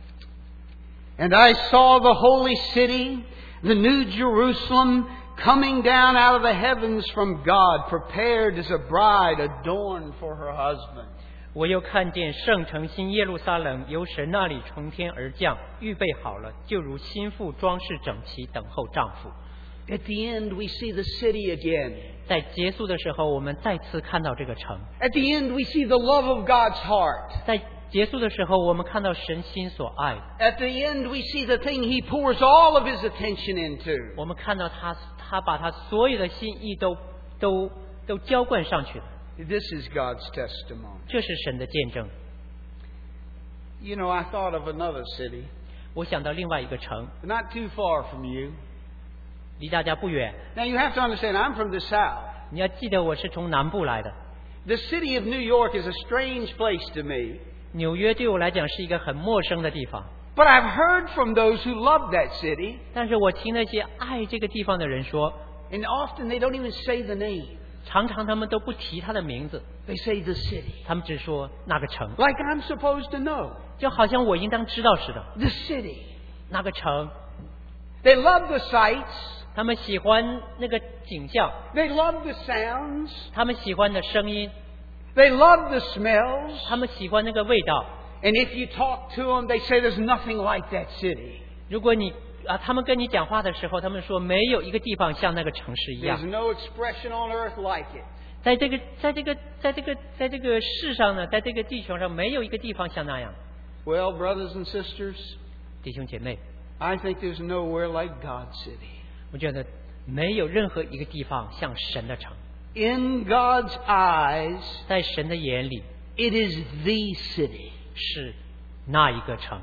And I saw the holy city, the new Jerusalem, coming down out of the heavens from God, prepared as a bride adorned for her husband. 我又看见圣城新耶路撒冷由神那里从天而降，预备好了，就如新妇装饰整齐，等候丈夫。 At the end, we see the city again. 在结束的时候，我们再次看到这个城。 At the end, we see the love of God's heart. 在结束的时候，我们看到神心所爱。 At the end, we see the thing He pours all of His attention into. 我们看到他把他所有的心意都浇灌上去了。 This is God's testimony. 这是神的见证。 You know, I thought of another city, 我想到另外一个城， not too far from you. 离大家不远。 Now, you have to understand, I'm from the South. 你要记得我是从南部来的， The city of New York is a strange place to me. 纽约对我来讲是一个很陌生的地方。 But I've heard from those who love that city, 但是我听那些爱这个地方的人说， and often they don't even say the name. 常常他们都不提他的名字， They say the city. 他们只说那个城， Like I'm supposed to know. 就好像我应当知道似的。 The city. 那个城， They love the sights. 他们喜欢那个景象， They love the sounds. 他们喜欢的声音， They love the smells. 他们喜欢那个味道。 And if you talk to them, they say there's nothing like that city. 如果他们跟你讲话的时候，他们说没有一个地方像那个城市一样 There's。no expression on earth like it. 在这个世上呢，在这个地球上，没有一个地方像那样。 Well, brothers and sisters, 弟兄姐妹， I think there's nowhere like God's city. 我觉得没有任何一个地方像神的城。 In God's eyes, 在神的眼里， it is the city. 是那一个城。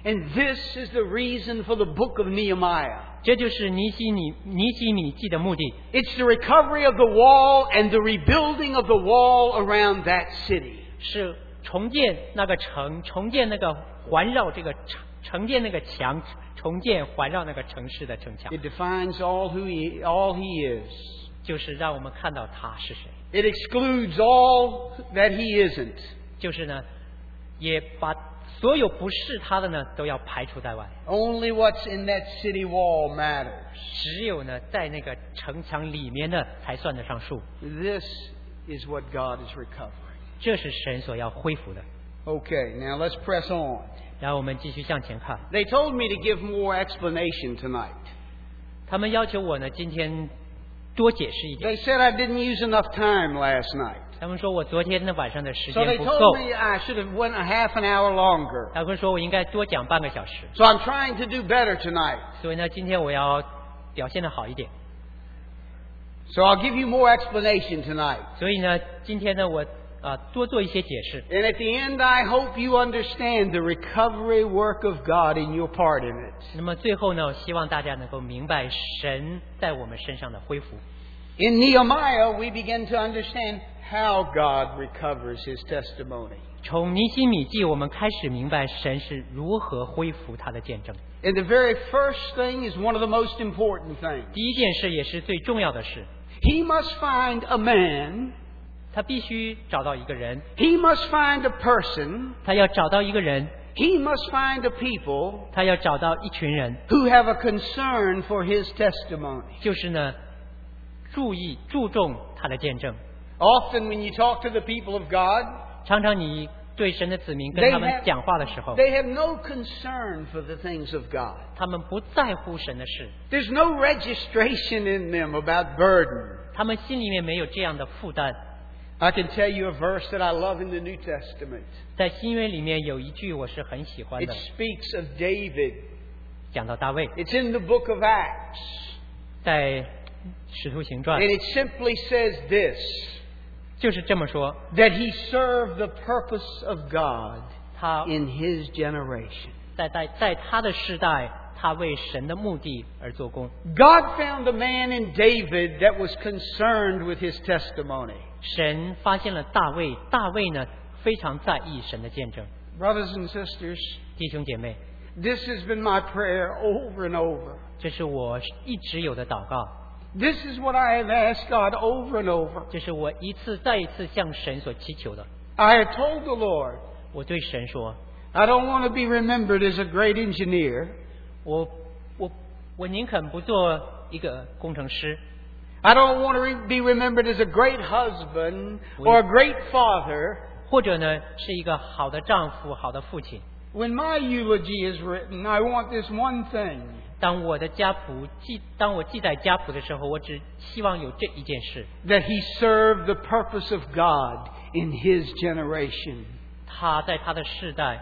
And this is the reason for the book of Nehemiah. 这就是尼希米记的目的， It's the recovery of the wall and the rebuilding of the wall around that city. 是重建那个城，重建那个环绕这个重建那个墙，重建环绕那个城市的城墙， It defines all he is. 就是让我们看到他是谁。 It excludes all that he isn't. 就是呢，也把所有不是他的呢都要排除在外。 Only what's in that city wall matters. 只有呢在那个城墙里面呢才算得上数。 This is what God is recovering. 这是神所要恢复的。 Okay, now let's press on. 然后我们继续向前看。 They told me to give more explanation tonight. 他们要求我呢今天多解释一点。 They said I didn't use enough time last night. 他们说我昨天的晚上的时 So 间 they 不 told 够， me I should have went a half an hour longer. 他们说我应该多讲半个小时。 So I'm trying to do better tonight. 所以呢，今天我要表现得好一点。 So I'll give you more explanation tonight. 所以呢，今天呢，我多做一些解释。 And at the end, I hope you understand the recovery work of God in your part in it. 那么最后呢，希望大家能够明白神在我们身上的恢复。 In Nehemiah, we begin to understand how God recovers his testimony. 从尼希米记，我们开始明白神是如何恢复他的见证。 And the very first thing is one of the most important things. 第一件事也是最重要的事， He must find a man, 他必须找到一个人， he must find a person, 他要找到一个人， he must find a people 他要找到一群人， who have a concern for his testimony. 就是呢，注重他的见证。 Often when you talk to the people of God, 常常你对神的子民跟他们讲话的时候， they have no concern for the things of God. 他们不在乎神的事， There's no registration in them about burden. 他们心里面没有这样的负担。 I can tell you a verse that I love in the New Testament. 在新约里面有一句我是很喜欢 It 的， speaks of David. 讲到大卫， It's in the book of Acts. 在使徒行传 And it simply says this, 就是这么说， that he served the purpose of God 他 in his generation. 在他的世代，他为神的目的而做工。 God found a man in David that was concerned with his testimony. 神发现了大卫，大卫呢非常在意神的见证。 Brothers and sisters, 弟兄姐妹， this has been my prayer over and over. 这是我一直有的祷告， This is what I have asked God over and over. 这是我一次再一次向神所祈求的。 I have told the Lord, 我对神说， I don't want to be remembered as a great engineer. 我宁肯不做一个工程师， I don't want to be remembered as a great husband or a great father. 或者呢是一个好的丈夫、好的父亲。 When my eulogy is written, I want this one thing. 当我记载家谱的时候，我只希望有这一件事： That he served the purpose of God in his generation. 他在他的世代，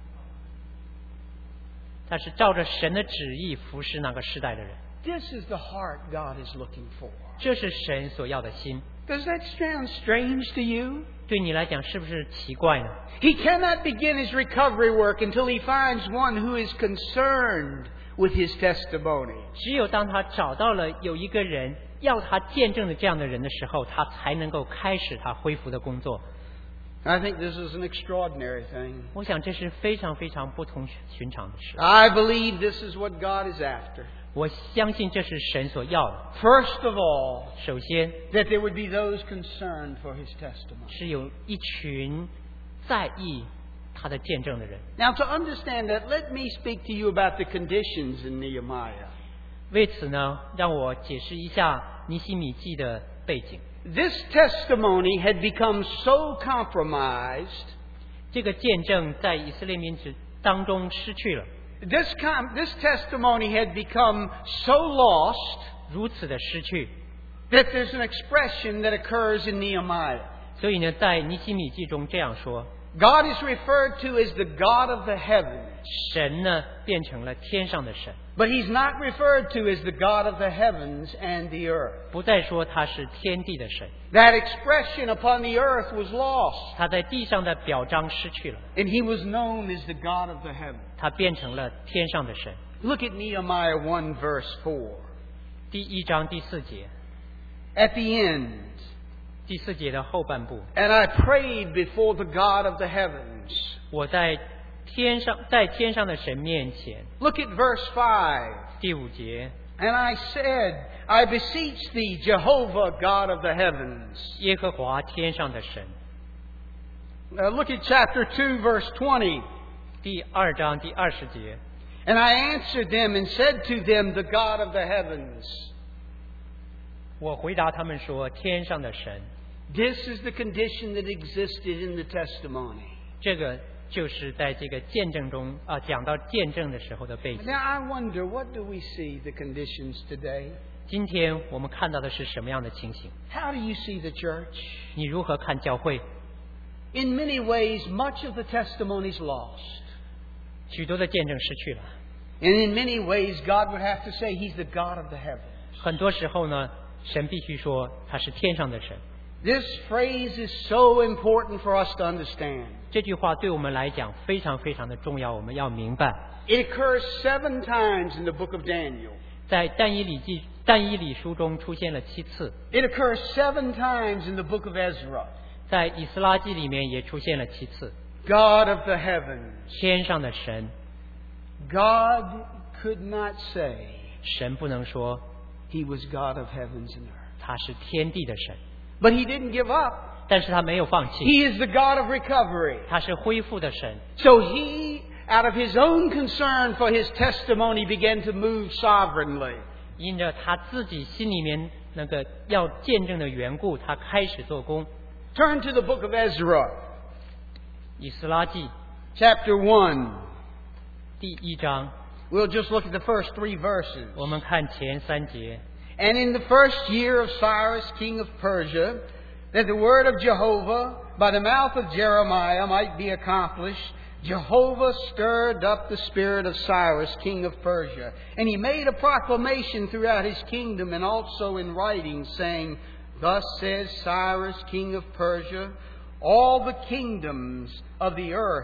他是照着神的旨意服侍那个世代的人。 This is the heart God is looking for. 这是神所要的心。 Does that sound strange to you? 对你来讲是不是奇怪呢？ He cannot begin his recovery work until he finds one who is concerned with his testimony. 只有当他找到了有一个人要他见证的这样的人的时候，他才能够开始他恢复的工作。 I think this is an extraordinary thing. 我想这是非常非常不同寻常的事。 I believe this is what God is after. 我相信这是神所要的。 First of all, 首先 that there would be those concerned for his testimony. 是有一群在意他的见证的人。 Now, to understand that, let me speak to you about the conditions in Nehemiah. 为此呢，让我解释一下尼希米记的背景。 This testimony had become so compromised, 这个见证在以色列民族当中失去了， this testimony had become so lost 如此的失去， that there's an expression that occurs in Nehemiah. 所以呢，在尼希米记中这样说： God is referred to as the God of the heavens, 神呢变成了天上的神， but he's not referred to as the God of the heavens and the earth. 不再说他是天地的神， That expression upon the earth was lost, 他在地上的表彰失去了， and he was known as the God of the heavens. 他变成了天上的神。 Look at Nehemiah 1 verse 4. 第1章第4节， At the end, 第4节的后半部， and I prayed before the God of the heavens. 我在天上的神面前。 Look at verse 5. 第5节， And I said, I beseech thee, Jehovah, God of the heavens. 耶和华天上的神。 Now look at chapter 2 verse 20. 第2章第20节， And I answered them and said to them, the God of the heavens. 我回答他们说：天上的神。 This is the condition that existed in the testimony. 这个就是在这个见证中讲到见证的时候的背景。 Now I wonder, what do we see the conditions today? 今天我们看到的是什么样的情形？ How do you see the church? 你如何看教会？ In many ways, much of the testimony is lost. 许多的见证失去了， And in many ways, God would have to say He's the God of the heavens. 很多时候呢，神必须说他是天上的神。 This phrase is so important for us to understand. 这句话对我们来讲非常非常的重要，我们要明白。 It occurs 7 times in the book of Daniel. 在但以理书中出现了7次， It occurs 7 times in the book of Ezra. 在以斯拉记里面也出现了7次。 God of the heavens. 天上的神， God could not say 神不能说 He was God of heavens and earth. 他是天地的神， But He didn't give up. 但是他没有放弃， He is the God of recovery. 他是恢复的神。 So He, out of His own concern for His testimony, began to move sovereignly. 因着他自己心里面那个要见证的缘故，他开始做工。 Turn to the book of Ezra, 以斯拉记 chapter 1. 第1章， We'll just look at the first 3 verses. 我们看前3节。 And in the first year of Cyrus, king of Persia, that the word of Jehovah by the mouth of Jeremiah might be accomplished, Jehovah stirred up the spirit of Cyrus, king of Persia. And he made a proclamation throughout his kingdom and also in writing, saying, Thus says Cyrus, king of Persia, all the kingdoms of the earth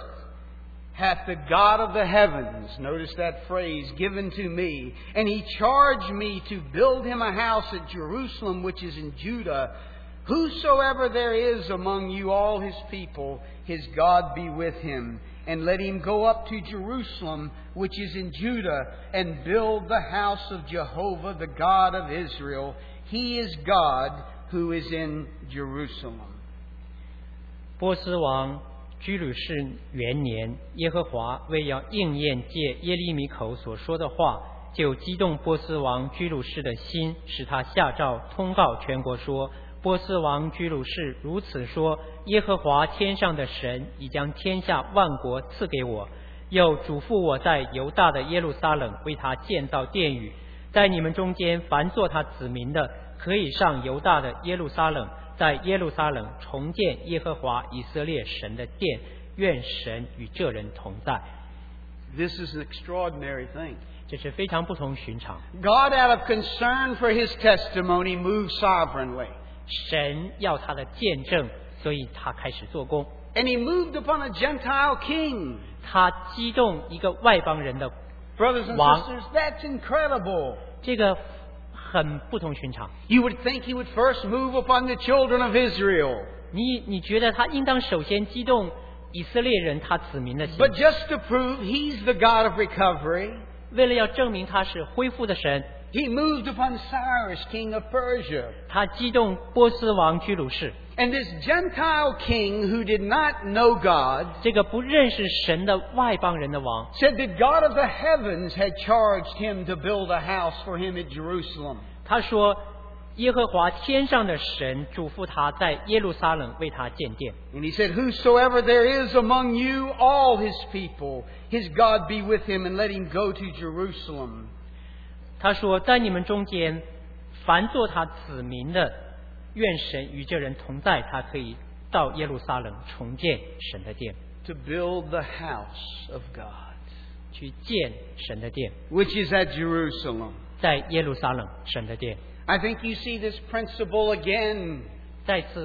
hath the God of the heavens, notice that phrase, given to me. And he charged me to build him a house at Jerusalem, which is in Judah. Whosoever there is among you, all his people, his God be with him. And let him go up to Jerusalem, which is in Judah, and build the house of Jehovah, the God of Israel. He is God who is in Jerusalem. 波斯王居鲁士元年，耶和华为要应验借耶利米口所说的话，就激动波斯王居鲁士的心，使他下诏通告全国说：波斯王居鲁士如此说，耶和华天上的神已将天下万国赐给我，又嘱咐我在犹大的耶路撒冷为他建造殿宇，在你们中间凡做他子民的，可以上犹大的耶路撒冷，在耶路撒冷重建耶和华以色列神的殿，愿神与这人同在。 This is an extraordinary thing. 这是非常不同寻常。 God, out of concern for His testimony, moved sovereignly. 神要他的见证，所以他开始做工。 And He moved upon a Gentile king. 他激动一个外邦人的， Brothers and Wow. sisters, that's incredible. 这个很不同寻常。 You would think He would first move upon the children of Israel. 你觉得他应当首先激动以色列人他子民的心， But just to prove He's the God of recovery, 为了要证明他是恢复的神， He moved upon Cyrus, king of Persia. 他激动波斯王居鲁士， And this Gentile king who did not know God 这个不认识神的外邦人的王， said that God of the heavens had charged him to build a house for him at Jerusalem. 他说耶和华天上的神嘱咐他在耶路撒冷为他建殿。 And he said, Whosoever there is among you, all his people, his God be with him, and let him go to Jerusalem. 他说在你们中间凡做他子民的，愿神与这人同在，他可以到耶路撒冷重建神的殿， To build the house of God, 去建神的殿， which is at Jerusalem. 在耶路撒冷神的殿。 I think you see this principle again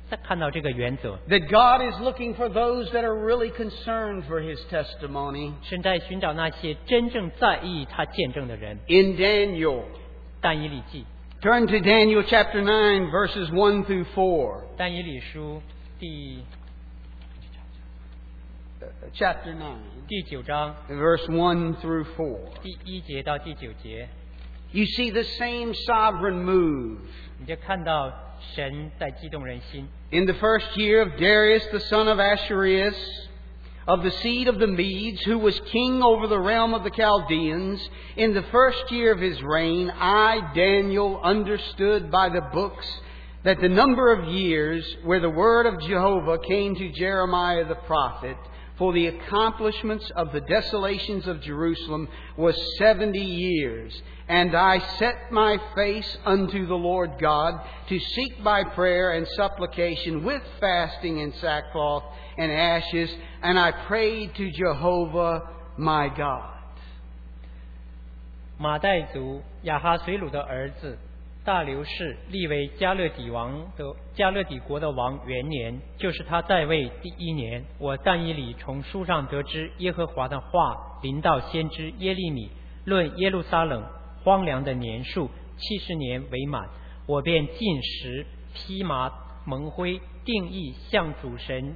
看到这个原则， that God is looking for those that are really concerned for His testimony. 神在寻找那些真正在意他见证的人。 In Daniel, 但以理记， turn to Daniel chapter 9, verses 1 through 4. 但以理书第 Chapter 9, 9章 verse 1 through 4. 第1节到第9节， You see the same sovereign move. 你就看到神在激动人心。 In the first year of Darius the son of Ahasuerus, of the seed of the Medes, who was king over the realm of the Chaldeans, in the first year of his reign, I, Daniel, understood by the books that the number of years where the word of Jehovah came to Jeremiah the prophet for the accomplishments of the desolations of Jerusalem was 70 years. And I set my face unto the Lord God to seek by prayer and supplication with fasting and sackcloth and ashes, and I prayed to Jehovah my God. 马代族亚哈随鲁的儿子大流士立为加勒底国的王元年，就是他在位第1年。我但以理从书上得知耶和华的话临到先知耶利米，论耶路撒冷荒凉的年数70年为满，我便禁食披麻蒙灰，定义向主神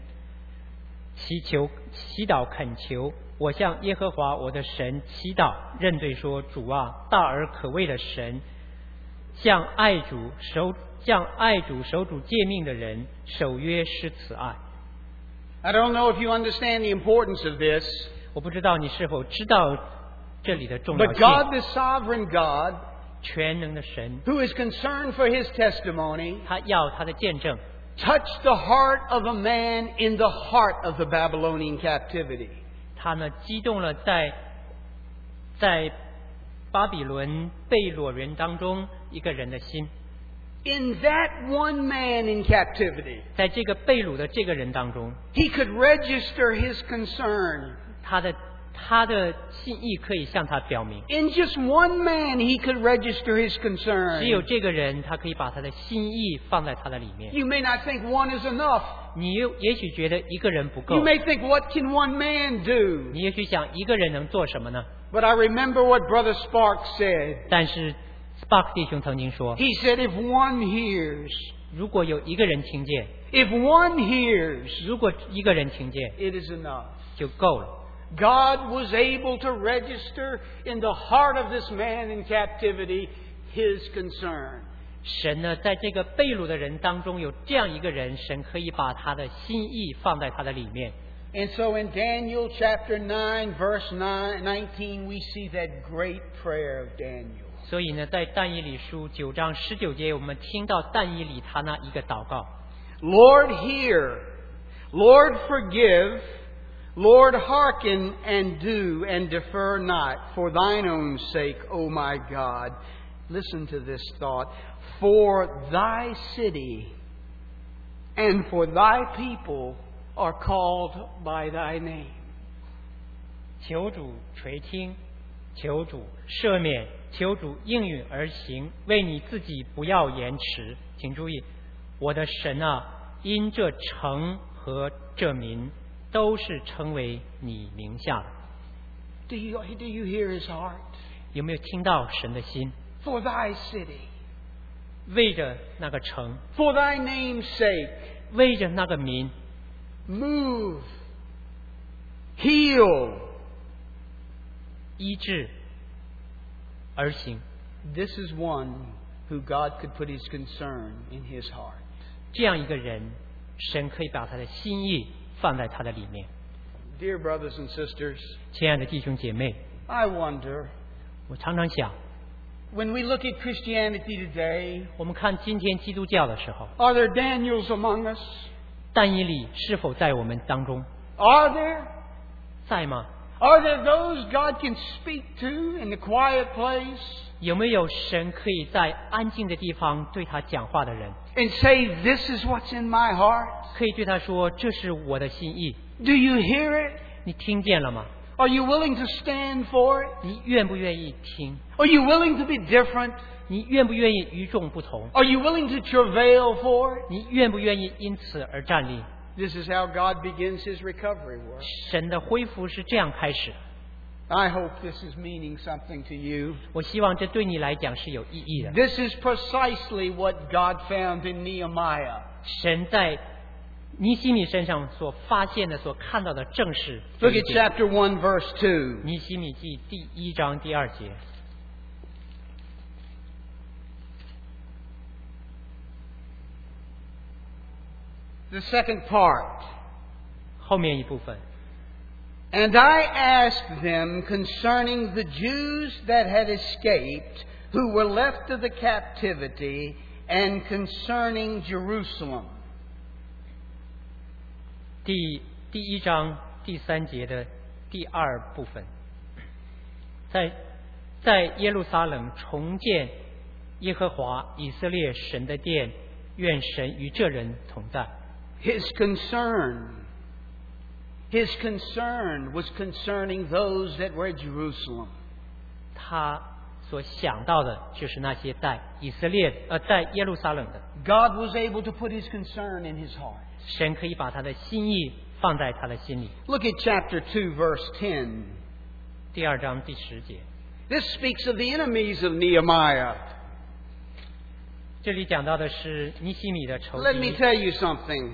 祈祷恳求。我向耶和华我的神祈祷，认罪说：主啊，大而可畏的神，向爱主守主诫命的人守约施慈爱。 I don't know if you understand the importance of this, 我不知道你是否知道这里的重要 but 性。 God, the sovereign God, 全能的神， who is concerned for His testimony, 他要他的见证， touched the heart of a man in the heart of the Babylonian captivity. 他呢激动了在巴比伦被掳人当中一个人的心。 In that one man in captivity, 在这个被掳的这个人当中， he could register his concern. 他的心意可以向他表明。 In just one man, he could register his 只有 concern. 这个人，他可以把他的心意放在他的里面。 You may not think one is enough. 你也许觉得一个人不够 You，may think, what can one man do? 你也许想一个人能做什么呢？ But I remember what Brother Sparks said. 但是 Spark 弟兄曾经说， He said, if one hears, 如果有一个人听见， if one hears, 如果一个人听见 it is enough. 就够了。 God was able to register in the heart of this man in captivity his concern. 神呢，在这个被掳的人当中有这样一个人，神可以把他的心意放在他的里面。 And so in Daniel chapter 9, verse 19, we see that great prayer of Daniel. 所以呢，在但以理书9章19节，我们听到但以理他那一个祷告： Lord, hear. Lord, forgive. Lord, hearken and do and defer not for thine own sake, O my God. Listen to this thought. For thy city and for thy people are called by thy name. 求主垂听，求主赦免，求主应允而行，为你自己不要延迟。请注意，我的神啊，因这城和这民都是称为你名下的。 Do you hear his heart? 有没有听到神的心？ For thy city, 为着那个城， for thy name's sake, 为着那个民， move, heal. 医治而行。 This is one who God could put his concern in his heart. 这样一个人，神可以把他的心意放在他的里面。 Dear brothers and sisters, 亲爱的弟兄姐妹， I wonder, 我常常想， when we look at Christianity today, 我们看今天基督教的时候， are there Daniels among us? 但以理是否在我们当中？ Are there? 在吗？ Are there those God can speak to in the quiet place 有没有神可以在安静的地方对他讲话的人？ and say, this is what's in my heart? 可以对他说：“这是我的心意。 Do you hear it? ” 你听见了吗？ Are you willing to stand for it? 你愿不愿意听？ Are you willing to be different? 你愿不愿意与众不同？ Are you willing to travail for it? 你愿不愿意因此而站立？ This is how God begins His recovery work. 神的恢复是这样开始。 I hope this is meaning something to you. 我希望这对你来讲是有意义的。 This is precisely what God found in Nehemiah. 神在尼希米身上所发现的、所看到的，正是这 Look 一 at 点。 chapter 1, verse 2. 尼希米记第1章第2节。 The second part. 后面一部分。 And I asked them concerning the Jews that had escaped, who were left of the captivity, and concerning Jerusalem. 第1章第3节的第2部分，在耶路撒冷重建耶和华以色列神的殿，愿神与这人同在。 His concern was concerning those that were at Jerusalem. 他所想到的就是那些在在耶路撒冷的。 God was able to put His concern in His heart. 神可以把他的心意放在他的心里。 Look at chapter 2, verse 10. 第2章第10节， This speaks of the enemies of Nehemiah. 这里讲到的是尼希米的仇 Let me 敌。 tell you something.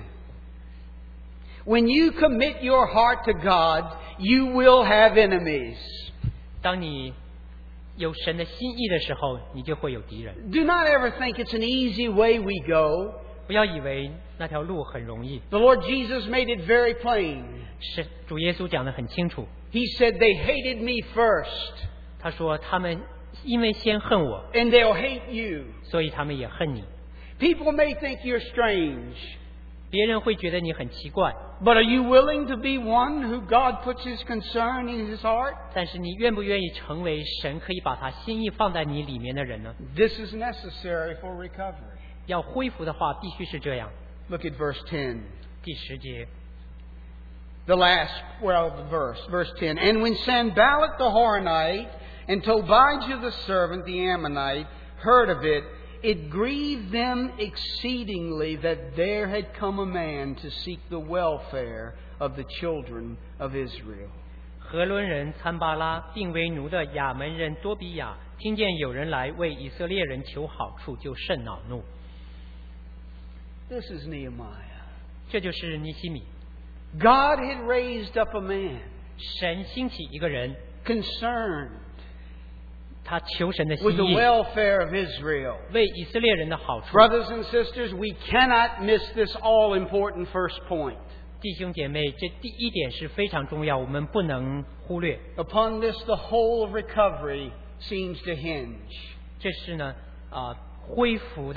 When you commit your heart to God, you will have enemies. 当你有神的心意的时候，你就会有敌人。 Do not ever think it's an easy way we go. 不要以为那条路很容易。 The Lord Jesus made it very plain. 是主耶稣讲得很清楚， He said, they hated me first, 他说他们因为先恨我， and they'll hate you. 所以他们也恨你。 People may think you're strange, 别人会觉得你很奇怪， but are you willing to be one who God puts His concern in His heart? 但是你愿不愿意成为神可以把他心意放在你里面的人呢？ This is necessary for recovery. 要恢复的话，必须是这样。 Look at verse 10. 第10节， The last 12th verse, verse 10. And when Sanballat the Horonite and Tobijah the servant, the Ammonite, heard of it, it grieved them exceedingly that there had come a man to seek the welfare of the children of Israel. 何伦人参巴拉并为奴的亚门人多比亚，听见有人来为以色列人求好处，就甚恼怒。 This is Nehemiah. 这就是尼希米。 God had raised up a man 神兴起一个人， concerned 他求神的心 with the 意， welfare of Israel. 为以色列人的好处。 Brothers and sisters, we cannot miss this all-important first point. 弟兄姐妹，这第一点是非常重要，我们不能忽略。 Upon this, the whole of recovery seems to hinge. 这是呢，恢复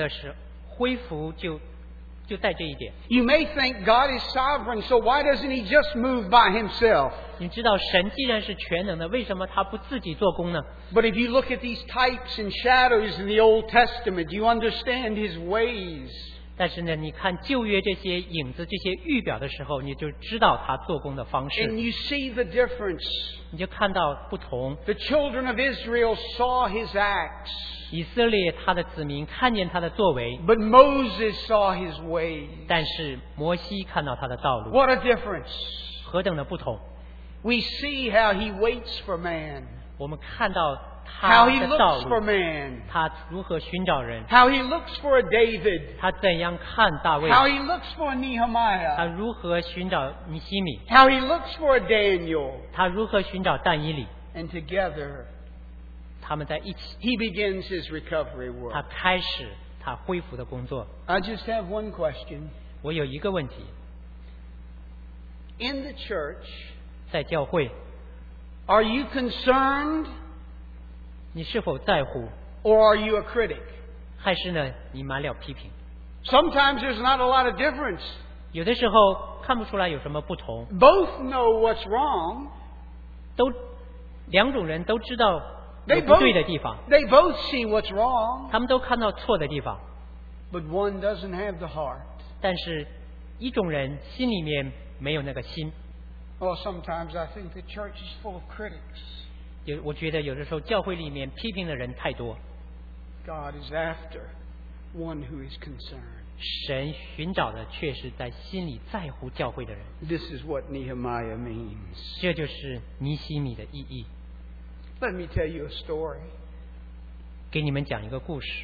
就在这一点。 You may think God is sovereign, so why doesn't He just move by Himself? 你知道，神既然是全能的，为什么他不自己做工呢？ But if you look at these types and shadows in the Old Testament, you understand His ways. 但是呢，你看旧约这些影子、这些预表的时候，你就知道他做工的方 And 式， you see the difference. 你就看到不同。 The children of Israel saw His acts, 以色列他的子民看见他的作为， but Moses saw His ways. 但是摩西看到他的道路， What a difference. 何等的不同！ We see how He waits for man, 我们看到 how 他 He 的道 looks for 路， man, 他如何寻找人， how He looks for a David, 他怎样看大卫， how He looks for a 他 Nehemiah, 如何寻找尼希米， how He looks for a Daniel. 他如何寻找但以理， And together, 他们在一起， He begins His recovery 他 work. 开始他恢复的工作。 I just have one question. 我有一个问题， In the church, 在教会， are you concerned 你是否在乎， or are you a critic? 还是呢，你满了批评？ Sometimes there's not a lot of difference. 有的时候看不出来有什么不同， Both know what's wrong. 两种人都知道 They 有不 both, 对的地方， they both see what's wrong, 他们都看到错的地方， but one doesn't have the heart. 但是一种人心里面没有那个心， Oh, sometimes I think the church is full of critics. 我觉得有的时候教会里面批评的人太多。 God is after one who is concerned. 神寻找的却是在心里在乎教会的人。 This is what Nehemiah means. 这就是尼希米的意义。 Let me tell you a story. 给你们讲一个故事，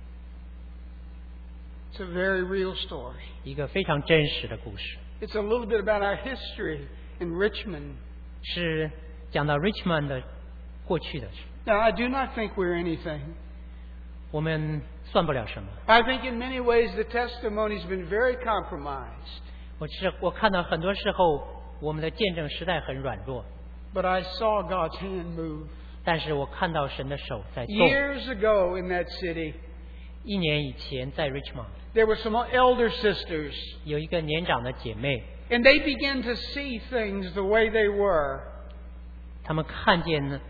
It's a very real story. 一个非常真实的故事， It's a little bit about our history in Richmond. 是讲到 Richmond 的过去的事。 Now, I do not think we're anything. 我们算不了什么。 I think in many ways the testimony's been very compromised. 我看到很多时候我们的见证实在很软弱， But I saw God's hand move. 但是我看到神的手在动。 Years ago in that city, 1年以前在 Richmond there were some elder sisters, 有一个年长的姐妹， and they began to see things the way they were. 她们看见呢，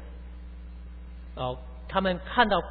她们看到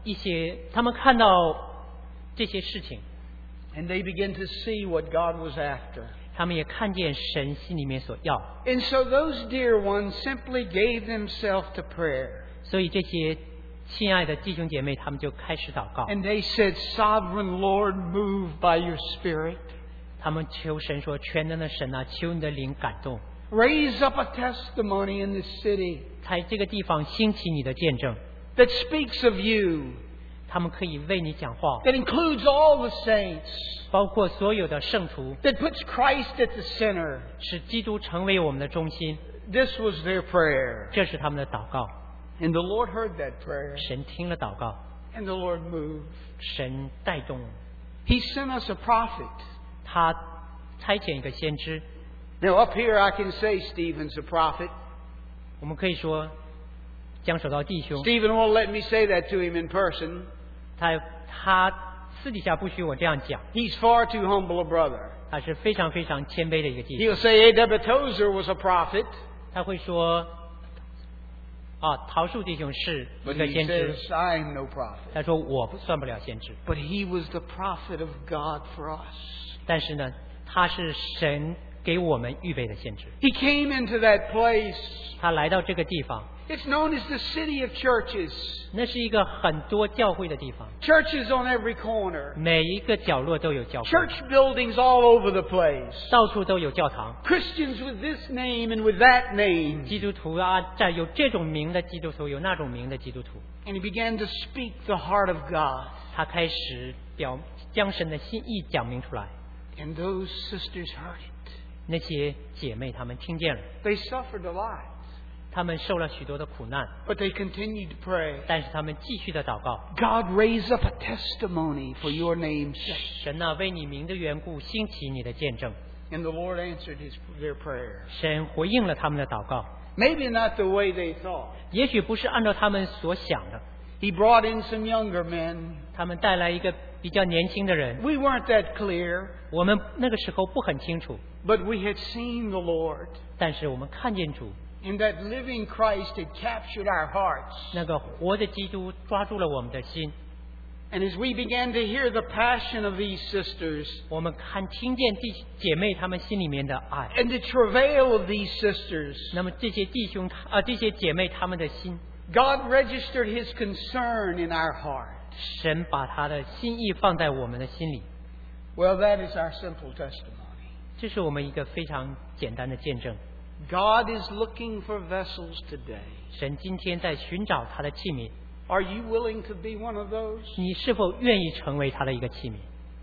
这些事情， And they began to see what God was after. 她们也看见神心里面所要， And so those dear ones simply gave themselves to prayer. 所以这些亲爱的弟兄姐妹，他们就开始祷告， And they said, Sovereign Lord, move by your Spirit. 他们求神说：“全能的神啊，求你的灵感动， Raise up a testimony in this city 在这个地方兴起你的见证， that speaks of you, 他们可以为你讲话， that includes all the saints, 包括所有的圣徒， that puts Christ at the center. 使基督成为我们的中心。” This was their prayer. 这是他们的祷告。 And the Lord heard that prayer. 神听了祷告， And the Lord moved. 神带动， He sent us a prophet. 他差遣一个先知。 Now up here I can say Stephen's a prophet. 我们可以说江守道弟兄， Stephen won't let me say that to him in person. 他私底下不许我这样讲， He's far too humble a brother. 他是非常非常谦卑的一个弟兄。 He'll say A.W. Tozer was a prophet, 他会说，陶树弟兄是一 but 个 he 先知。 says, I am no prophet. 他说我算不了先知， But he was the prophet of God for us. 但是呢，他是神给我们预备的先知。 He came into that place. 他来到这个地方， It's known as the city of churches. 那是一个很多教会的地方， Churches on every corner. 每一个角落都有教会， Church buildings all over the place. 到处都有教堂。 Christians with this name and with that name. 基督徒啊，有这种名的基督徒，有那种名的基督徒。 And he began to speak the heart of God. 他开始将神的心意讲明出来。 And those sisters heard it. 那些姐妹她们听见了， They suffered a lot. 她们受了许多的苦难， But they continued to pray. 但是她们继续的祷告。 God, raise up a testimony for your name's sake. 神啊，为你名的缘故，兴起你的见证。 And the Lord answered their prayer. 神回应了他们的祷告， Maybe not the way they thought. 也许不是按照他们所想的。 He brought in some younger men. 他们带来一个比较年轻的人， We weren't that clear, 我们那个时候不很清楚， but we had seen the Lord. 但是我们看见主， And that living Christ had captured our hearts. 那个活的基督抓住了我们的心。 And as we began to hear the passion of these sisters 我们听见姐妹她们心里面的爱， and the travail of these sisters, 那么这些弟兄这些姐妹她们的心， God registered His concern in our heart. 神把他的心意放在我们的心里。 Well, that is our simple testimony. 这是我们一个非常简单的见证。 God is looking for vessels today. 神今天在寻找他的器皿， Are you willing to be one of those? 你是否愿意成为他的一个器皿？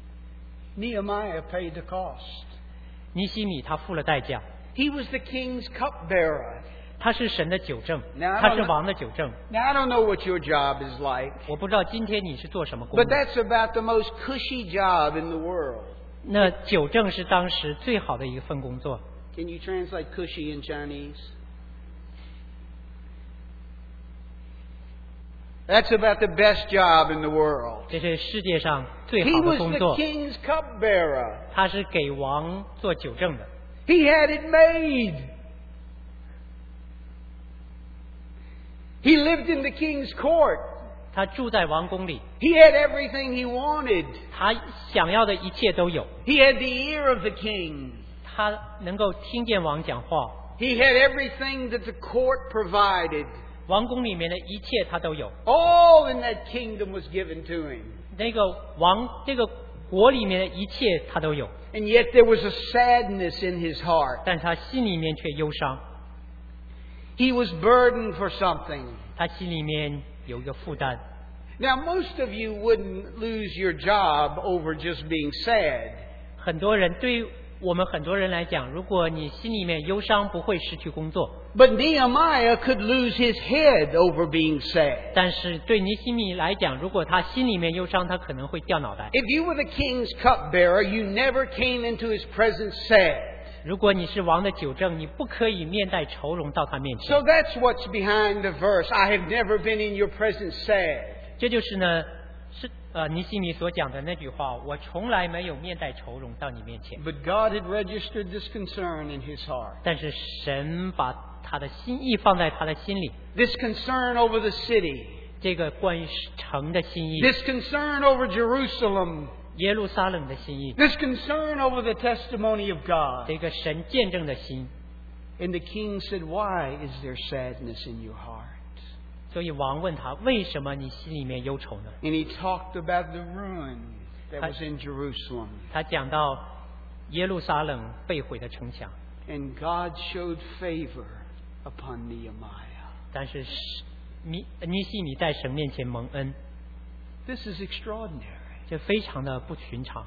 Nehemiah paid the cost. 尼希米他付了代价， He was the king's cupbearer. 他是神的酒证， Now, 他是王的酒证。 Now, I don't know what your job is like, 我不知道今天你是做什么工 but 作。 that's about the most cushy job in the world. 那酒证是当时最好的一份工作。 Can you translate cushy in Chinese? That's about the best job in the world. 这是世界上最 He 好的 was 工 the 作， king's cupbearer. 他是给王做酒证的。 He had it made. He lived in the king's court. 他住在王宫里， He had everything he wanted. 他想要的一切都有。 He had the ear of the king. 他能够听见王讲话， He had everything that the court provided. 王宫里面的一切他都有， All in that kingdom was given to him. 那个国里面的一切他都有， And yet there was a sadness in his heart. 但他心里面却忧伤， He was burdened for something. 他心里面有一个负担。 Now, most of you wouldn't lose your job over just being sad. 对于我们很多人来讲，如果你心里面忧伤，不会失去工作。 But Nehemiah could lose his head over being sad. 但是对尼希米来讲，如果他心里面忧伤，他可能会掉脑袋。 If you were the king's cupbearer, you never came into his presence sad. 如果你是王的酒政，你不可以面带愁容到他面前。 So that's what's behind the verse. I have never been in your presence sad. 这就是呢，尼希米所讲的那句话：我从来没有面带愁容到你面前。 But God had registered this concern in his heart. 但是神把他的心意放在他的心里， This concern over the city. 这个关于城的心意， This concern over Jerusalem. 耶路撒冷的心意， This concern over the testimony of God. 这个神见证的心。 And the king said, Why is there sadness in your heart? 所以王问他：为什么你心里面忧愁呢？ And he talked about the ruin that was in Jerusalem. 他讲到耶路撒冷被毁的城墙， And God showed favor upon Nehemiah. 但是尼希米在神面前蒙恩， This is extraordinary. 这非常的不寻常。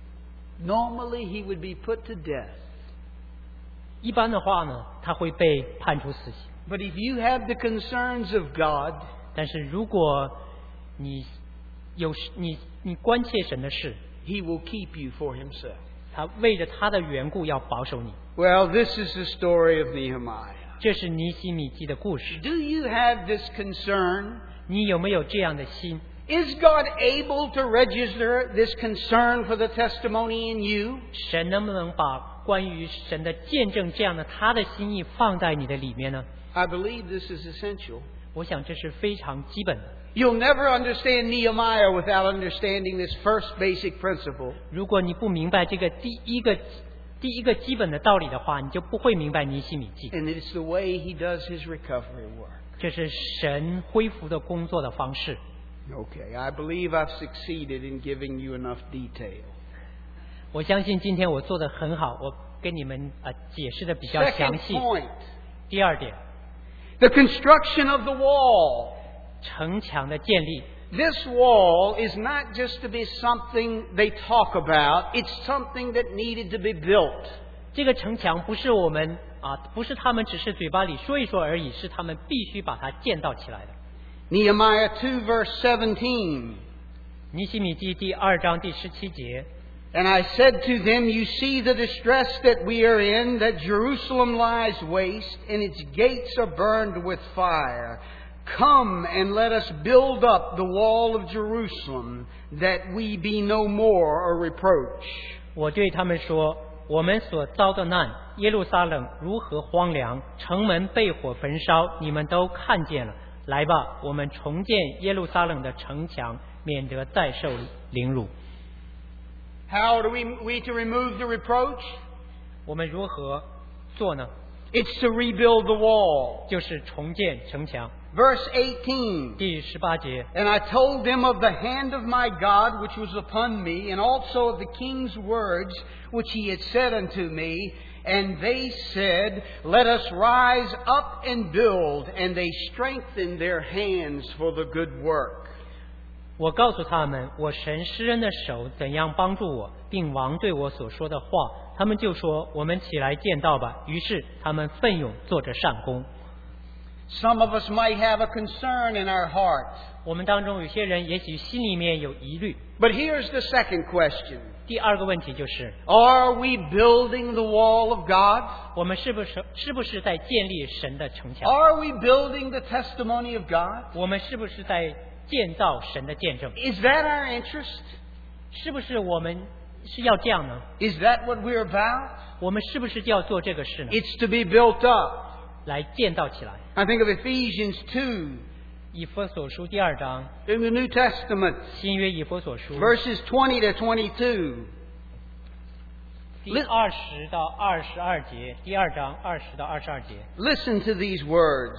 Normally he would be put to death. 一般的话呢，他会被判处死刑。 But if you have the concerns of God, 但是如果你关切神的事， he will keep you for himself. 他为着他的缘故要保守你。 Well, this is the story of Nehemiah. 这是尼希米记的故事。 Do you have this concern? 你有没有这样的心？ Is God able to register this concern for the testimony in you? 神能不能把关于神的见证这样的他的心意放在你的里面呢？ I believe this is essential. 我想这是非常基本的。 You'll never understand Nehemiah without understanding this first basic principle. 如果你不明白这个第一个基本的道理的话，你就不会明白尼希米记。 And it's the way he does his recovery work. 这是神恢复的工作的方式。 Okay, I believe I've succeeded in giving you enough detail. 我相信今天我做得很好，我跟你们解释的比较详 Second 细。 point, 第二点， the construction of the wall. 城墙的建立。 This wall is not just to be something they talk about, it's something that needed to be built. 这个城墙不是不是他们只是嘴巴里说一说而已，是他们必须把它建造起来的。 Nehemiah 2 verse 17. 尼希米记第2章第17节。 And I said to them, You see the distress that we are in, that Jerusalem lies waste, and its gates are burned with fire. Come and let us build up the wall of Jerusalem, that we be no more a reproach. 我对他们说：我们所遭的难，耶路撒冷如何荒凉，城门被火焚烧，你们都看见了。来吧，我们重建耶路撒冷的城墙，免得再受凌辱。 How do we to remove the reproach? 我们如何做呢？ It's to rebuild the wall. 就是重建城墙。 Verse 18. 第18节。 And I told them of the hand of my God which was upon me, and also of the king's words which he had said unto me. And they said, Let us rise up and build. And they strengthened their hands for the good work. 我告诉他们，我神施恩的手怎样帮助我，并王对我所说的话，他们就说：我们起来建道吧。于是他们奋勇做着善工。 Some of us might have a concern in our heart. 我们当中有些人也许心里面有疑虑。 But here's the second question. 第二个问题就是： Are we building the wall of God? 我们是不是在建立神的城墙？ Are we building the testimony of God? 我们是不是在建造神的见证？ Is that our interest? 是不是我们是要这样呢？ Is that what we're about? 我们是不是就要做这个事呢？ It's to be built up. 来建造起来。 I think of Ephesians 2 以弗所书第2章， in the New Testament, 新约以弗所书 verses 20 to 22. 第20到22节，第2章20到22节。 Listen to these words.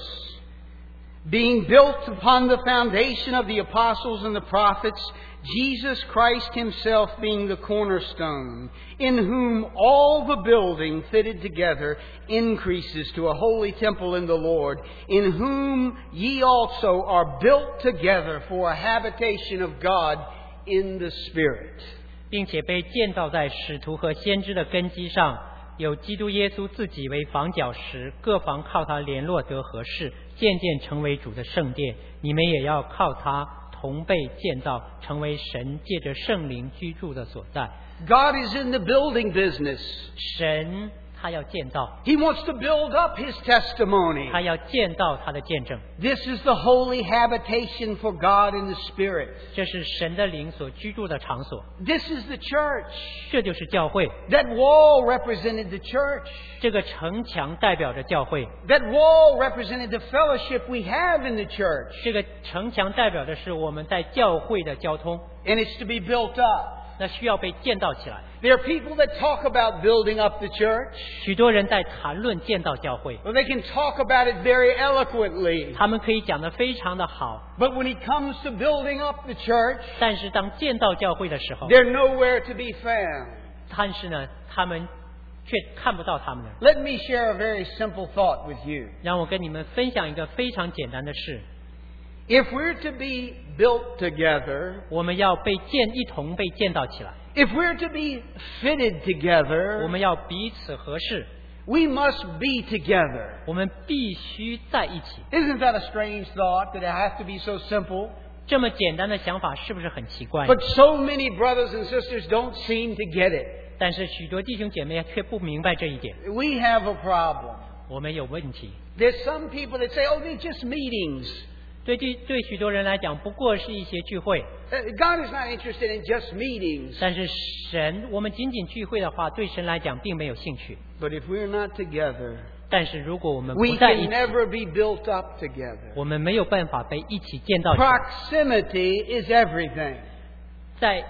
Being built upon the foundation of the apostles and the prophets, Jesus Christ himself being the cornerstone, in whom all the building fitted together increases to a holy temple in the Lord, in whom ye also are built together for a habitation of God in the Spirit. 并且被建造在使徒和先知的根基上，有基督耶稣自己为房角石，各房靠他联络得合适，渐渐成为主的圣殿。你们也要靠他同被建造，成为神借着圣灵居住的所在。 God is in the building business. 神他要建造， He wants to build up His testimony. 他要建造他的见证。 This is the holy habitation for God in the Spirit. 这是神的灵所居住的场所， This is the church. 这就是教会。 That wall represented the church. 这个城墙代表着教会， That wall represented the fellowship we have in the church. 这个城墙代表的是我们在教会的交通， And it's to be built up. 那需要被建造起来。 There are people that talk about building up the church. 许多人在谈论建造教会， Well, they can talk about it very eloquently. 他们可以讲得非常的好， But when it comes to building up the church, 但是当建造教会的时候， they're nowhere to be found. 但是呢，他们却看不到他们了。 Let me share a very simple thought with you. 让我跟你们分享一个非常简单的事： If we're to be built together, 我们要一同被建造起来， if we're to be fitted 我 together, 们要彼此合适， we must be together. 我们必须在一起。 Isn't that a strange thought that it has to be so simple? 这么简单的想法是不是很奇怪？ But so many brothers and sisters don't seem to get it. 但是许多弟兄姐妹却不明白这一点。 We have a problem. 我们有问题。 There's some people that say, oh, they're just meetings. 对许多人来讲，不过是一些聚会。 God is not interested in just meetings. 但是我们仅仅聚会的话，对神来讲并没有兴趣。 But if we're not together, 但是如果我们 we 不在一 can 起， never be built up together. 我们没有办法被一起建造起来。 Proximity is everything. 在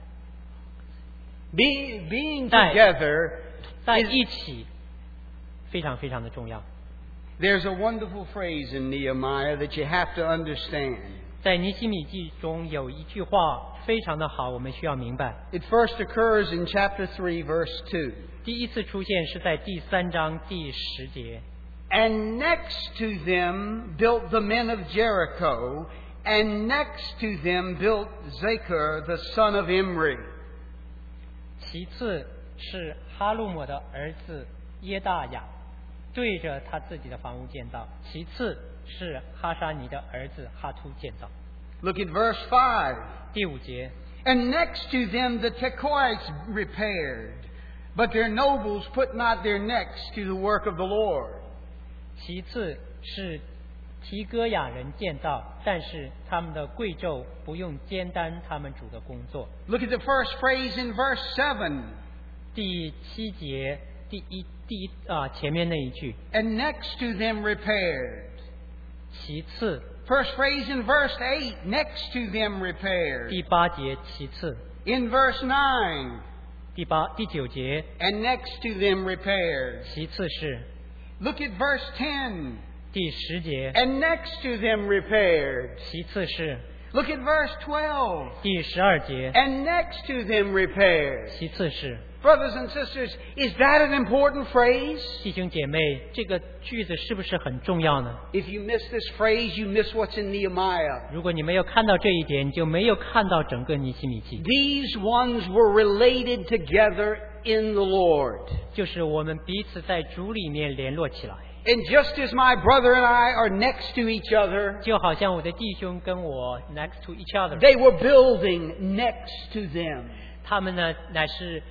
Being together 在 is 一起非常非常的重要。 There's a wonderful phrase in Nehemiah that you have to understand. 在尼希米记中有一句话非常的好，我们需要明白。 It first occurs in chapter 3, verse 2. 第一次出现是在第3章第10节。 And next to them built the men of Jericho, and next to them built Zachar the son of Imri. 其次是哈路姆的儿子耶大雅，对着他自己的房屋建造；其次是哈沙尼的儿子哈突建造。 Look at verse 5. 第5节， And next to them the Tekoites repaired, but their nobles put not their necks to the work of the Lord. 其次是提戈雅人建造，但是他们的贵胄不用肩担他们主的工作。 Look at the first phrase in verse 7. 第7节前面那一句， And next to them repaired. 其次 First phrase in verse 8. Next to them repaired. 第8节其次， In verse 9. 第9节 And next to them repaired. 其次是 Look at verse 10. 第10节， And next to them repaired. 其次是 Look at verse 12. 第12节， And next to them repaired. 其次是 Brothers and sisters, is that an important phrase? 弟兄姐妹，这个句子是不是很重要呢？ If you miss this phrase, you miss what's in Nehemiah. 如果你没有看到这一点，你就没有看到整个尼希米记。 These ones were related together in the Lord. 就是我们彼此在主里面联络起来， And just as my brother and I are next to each other, 就好像我的弟兄跟我 next to each other， they were building next to them. 他们呢乃是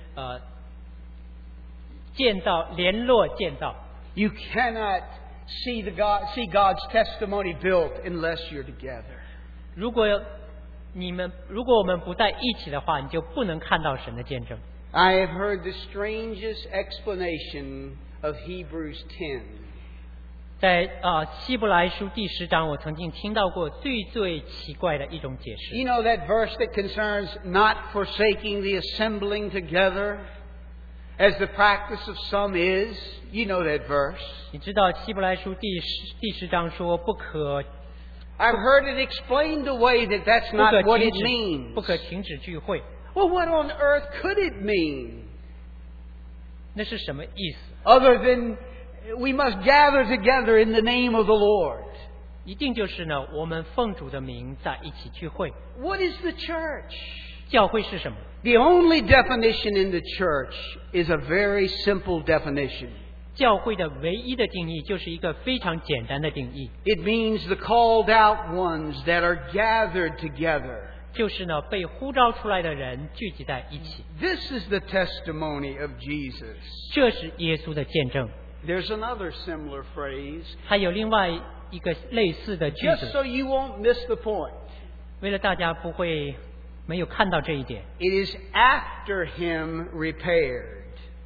联络建造。 You cannot see God's testimony built unless you're together. 如果我们不在一起的话，你就不能看到神的见证。 I have heard the strangest explanation of Hebrews 10. 在希伯来书第10章，我曾经听到过最奇怪的一种解释。 You know that verse that concerns not forsaking the assembling together? As the practice of some is, you know that verse. 你知道希伯来书第10章说不可 I've heard it explained away that that's 不 not 可 what 停 it 止 means. 不可停止聚会， Well, what on earth could it mean? 那是什么意思？ Other than we must gather together in the name of the Lord. 一定就是呢，我们奉主的名在一起聚会。 What is the church? 教会是什么？ The only definition in the church is a very simple definition. 教会的唯一的定义就是一个非常简单的定义， It means the called out ones that are gathered together. 就是呢被呼召出来的人聚集在一起。 This is the testimony of Jesus. 这是耶稣的见证。 There's another similar phrase. 还有另外一个类似的句 Just 子， so you won't miss the point. 为了大家不会没有看到这一点， It is after him repaired.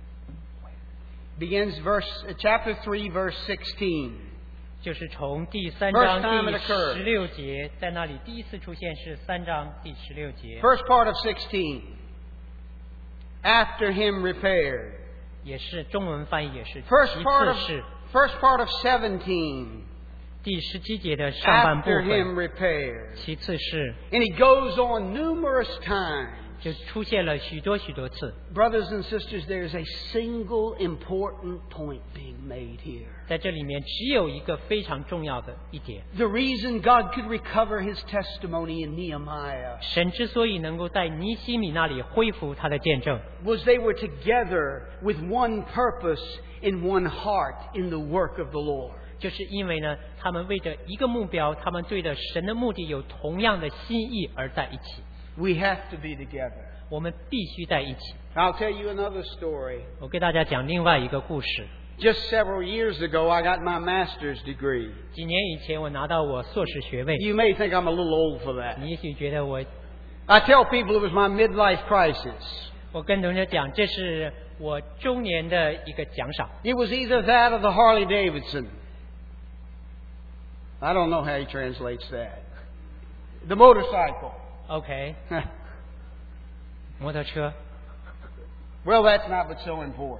Begins chapter 3, verse 16. 就是从第3 First 章 time 第 it occurred. 16节，在那里第一次出现是3章第16节， First part of 16. After him repaired. 也是中文翻译也是 First 其 part 次 of 是 first part of 17. 第17节的上半部 After him 分， repaired. 其次是 And he goes on numerous times. 就出现了许多次。 Brothers and sisters, there is a single important point being made here. 在这里面只有一个非常重要的一点， The reason God could recover his testimony in Nehemiah 神之所以能够在尼希米那里恢复他的见证， was they were together with one purpose in one heart in the work of the Lord. 就是因为呢，他们为着一个目标，他们对着神的目的有同样的心意而在一起。 We have to be together. 我们必须在一起。 I'll tell you another story. 我给大家讲另外一个故事。 Just several years ago, I got my master's degree. 几年以前，我拿到我硕士学位。 You may think I'm a little old for that. 你也许觉得我 I tell people it was my midlife crisis. 跟同学讲，这是我中年的一个奖赏。 It was either that or the Harley Davidson. I don't know how he translates that. The motorcycle. OK， 摩托车 Well, that's not but so important.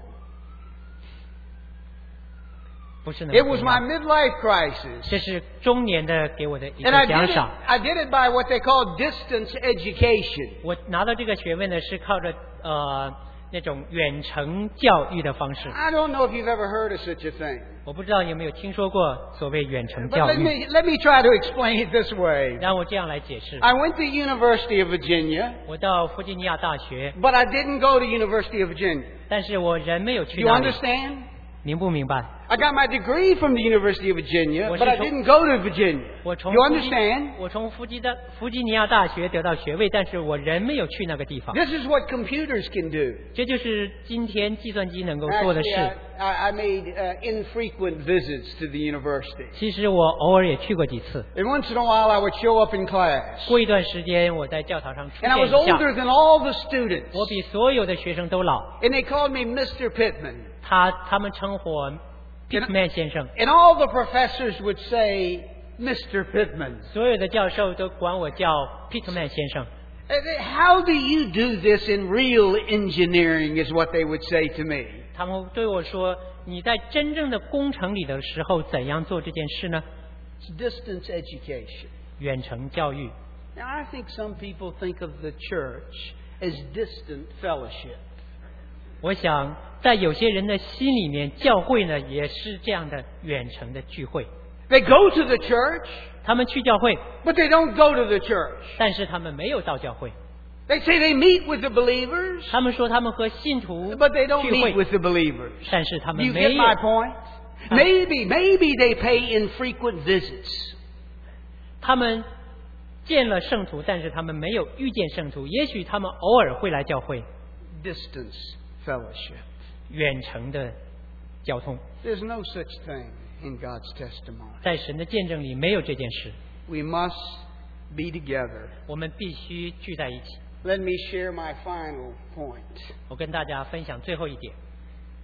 不是那 It 么 was 重 my 要。 midlife crisis. 这是中年的给我的一 And 个奖赏。 I did it by what they call distance education. 我拿到这个学位呢，是靠着那种远程教育的方式。 I don't know if you've ever heard of such a thing. 我不知道有没有听说过所谓远程 But 教 let 育。 me try to explain it this way. 让我这样来解释。 I went to University of Virginia, 我到弗吉尼亚大学， but I didn't go to University of Virginia. 但是我人没有去 You 那里， understand? 明不明白？ I got my degree from the University of Virginia, 我是 but I 从- didn't go to Virginia. 我从 You 弗吉 understand? 我从弗吉尼亚大学得到学位，但是我人没有去那个地方。 This is what computers can do. 这就是今天计算机能够做的 Actually, 事。 I made infrequent visits to the university. 其实我偶尔也去过几次。 And once in a while, I would show up in class. 过一段时间，我在教堂上出 And I 现 was 一下。 older than all the students. 我比所有的学生都老， And they called me Mr. Pittman. 他们称呼我 Pittman 先生， And all the professors would say, Mr. Pittman. 所有的教授都管我叫 Pittman 先生。 How do you do this in real engineering is what they would say to me. 他们对我说：“你在真正的工程里的时候，怎样做这件事呢？ It's distance education. 远程教育。 Now, I think some people think of the church as distant fellowship. 我想，在有些人的心里面，教会呢也是这样的远程的聚会。 They go to the church, 他们去教会， but they don't go to the church. 但是他们没有到教会。 They say they meet with the believers, 他们说他们和信徒 but they don't 聚 meet 会， with the believers. 但是他们 You 没 get 有。 my point? Maybe they pay infrequent visits. 他们见了圣徒，但是他们没有遇见圣徒。也许他们偶尔会来教会， Distance fellowship. 远程的交通， There's no such thing in God's testimony. 在神的见证里没有这件事。 We must be together. 我们必须聚在一起。 Let me share my final point. 我跟大家分享最后一点。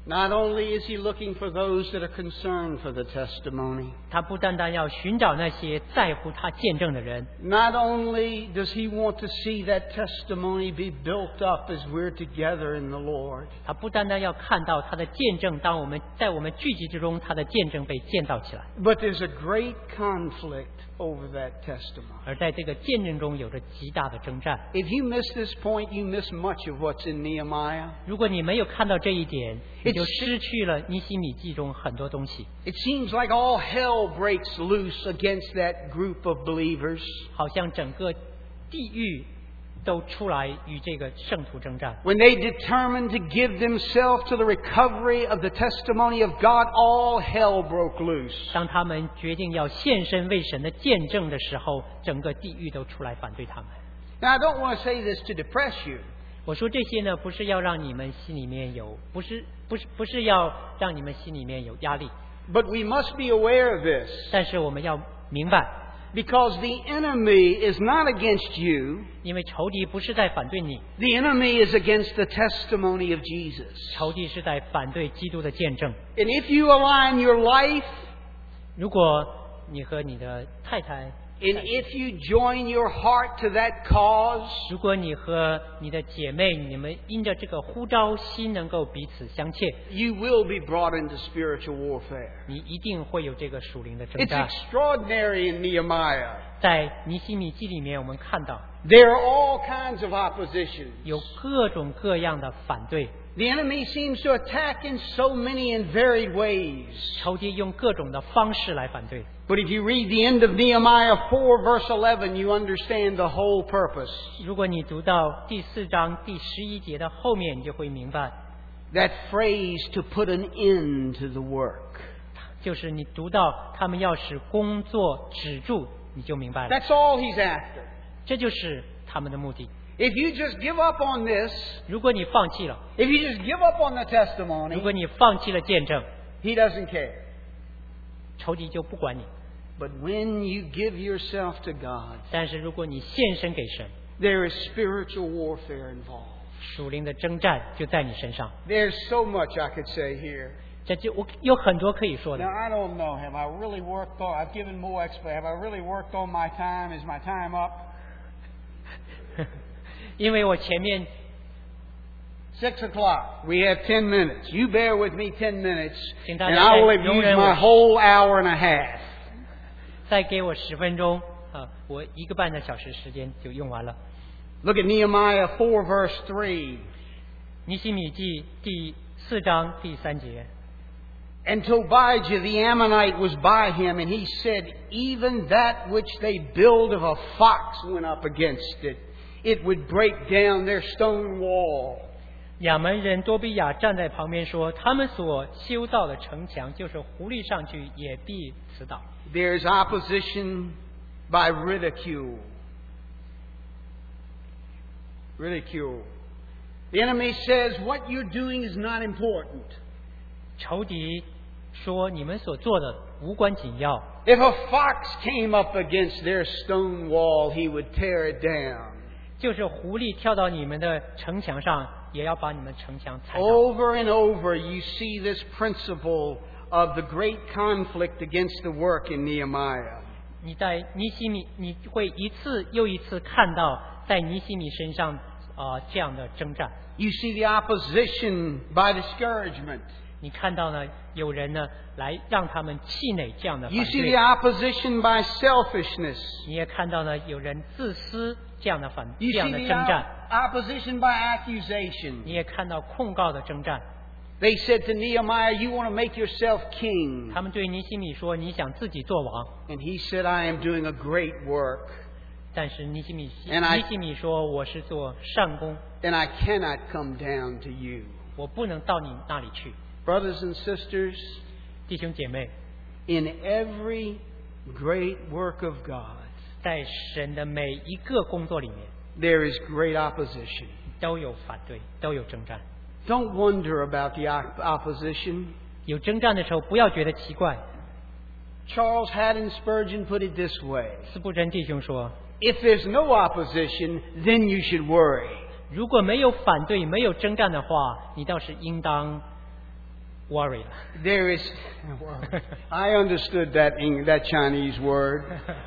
Not only is he looking for those that are concerned for the testimony, 他不单单要寻找那些在乎他见证的人， not only does he want to see that testimony be built up as we're together in the Lord, 他不单单要看到他的见证，当我们在我们聚集之中，他的见证被建造起来。 but there's a great conflict over that testimony. 而在这个见证中有着极大的征战。 If you miss this point, you miss much of what's in Nehemiah. 如果你没有看到这一点，你就失去了尼希米记中很多东西。 It seems like all hell breaks loose against that group of believers. 好像整个地狱都出来与这个圣徒征战。 When they determined to give themselves to the recovery of the testimony of God, all hell broke loose. 当他们决定要献身为神的见证的时候，整个地狱都出来反对他们。 Now, I don't want to say this to depress you, 我说这些呢，不是要让你们心里面有，不是要让你们心里面有压力， but we must be aware of this, 但是我们要明白， because the enemy is not against you. 因为仇敌不是在反对你， The enemy is against the testimony of Jesus. 仇敌是在反对基督的见证。 And if you align your life, 如果你和你的太太， and if you join your heart to that cause, 如果你和你的姐妹，你们因着这个呼召心能够彼此相切， you will be brought into spiritual warfare. 你一定会有这个属灵的征 It's 战。 extraordinary in Nehemiah. 在尼希米记里面，我们看到 There are all kinds of oppositions. 有各种各样的反对， The enemy seems to attack in so many and varied ways. 仇敌用各种的方式来反对。 But if you read the end of Nehemiah 4 verse 11, you understand the whole purpose. 如果你读到第4章第11节的后面，你就会明白， That phrase, to put an end to the work. 就是你读到他们要使工作止住，你就明白了， That's all he's after. 这就是他们的目的。 If you just give up on this, 如果你放弃了， if you just give up on the 如 testimony, 果你放弃了见证， he doesn't care. 仇敌就不管你。 But when you give yourself to God, 但是如果你献身给神， there is spiritual warfare involved. 属灵的征战就在你身上。 There's so much I could say here. 这就我有很多可以说的 Now,。I don't know. Have I really worked on? I've given more explanation. Have I really worked on my time? Is my time up? 因为我前面 6 o'clock. We have 10 minutes. You bear with me 10 minutes, 请大 and 家 I 再 will have 容 used 忍 my 我， whole hour and a half. 再给我10分钟啊，我1个半的小时时间就用完了。 Look at Nehemiah 4 verse 3. 尼希米记第4章第3节， And Tobijah the Ammonite was by him, and he said, even that which they build of a fox went up against it. It would break down their stone wall. 亚门人多比亚站在旁边说：“他们所修造的城墙，就是狐狸上去也必辞倒。” There's opposition by ridicule. Ridicule. The enemy says what you're doing is not important. 仇敌说：“你们所做的无关紧要。 If a fox came up against their stone wall, he would tear it down. 就是狐狸跳到你们的城墙上，也要把你们城墙踩倒。” Over and over, you see this principle of the great conflict against the work in Nehemiah. 你在尼希米，你会一次又一次看到在尼希米身上这样的征战。 You see the opposition by discouragement. 你看到呢，有人呢来让他们气馁这样的反 You see 对 the。opposition by selfishness. 你也看到呢，有人自私这样的这 You 样 see 的 the 征战。 opposition by accusation. 你也看到控告的征战。 They said to Nehemiah, you want to make yourself king. 他们对尼希米说：“你想自己做王。 And he said, I am doing a great work, ” 但是尼希米 And I- 尼希米说：“我是做善工， and I cannot come down to you. 我不能到你那里去。 Brothers and sisters, ” 弟兄姐妹， in every great work of God, 在神的每一个工作里面， there is great opposition. 都有反对，都有征战。 Don't wonder about the opposition. 有征战的时候，不要觉得奇怪。 Charles Haddon Spurgeon put it this way. 斯布真弟兄说 If there's no opposition, then you should worry.：“ 如果没有反对，没有征战的话，你倒是应当 worry 了。 There is, I understood that Chinese word.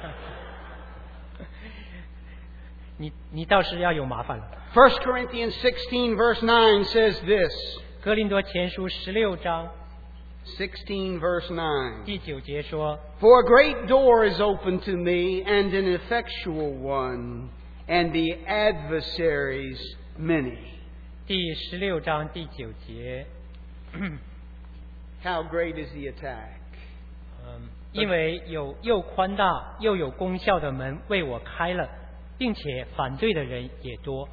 你倒是要有麻烦了。 1 Corinthians 16 verse 9 says this. 哥林多前书16章 16 verse 9. 第9节说 For a great door is open to me, and an effectual one, and the adversaries many. 第16章第9节 How great is the attack? 因为有又宽大又有功效的门为我开了，并且反对的人也多。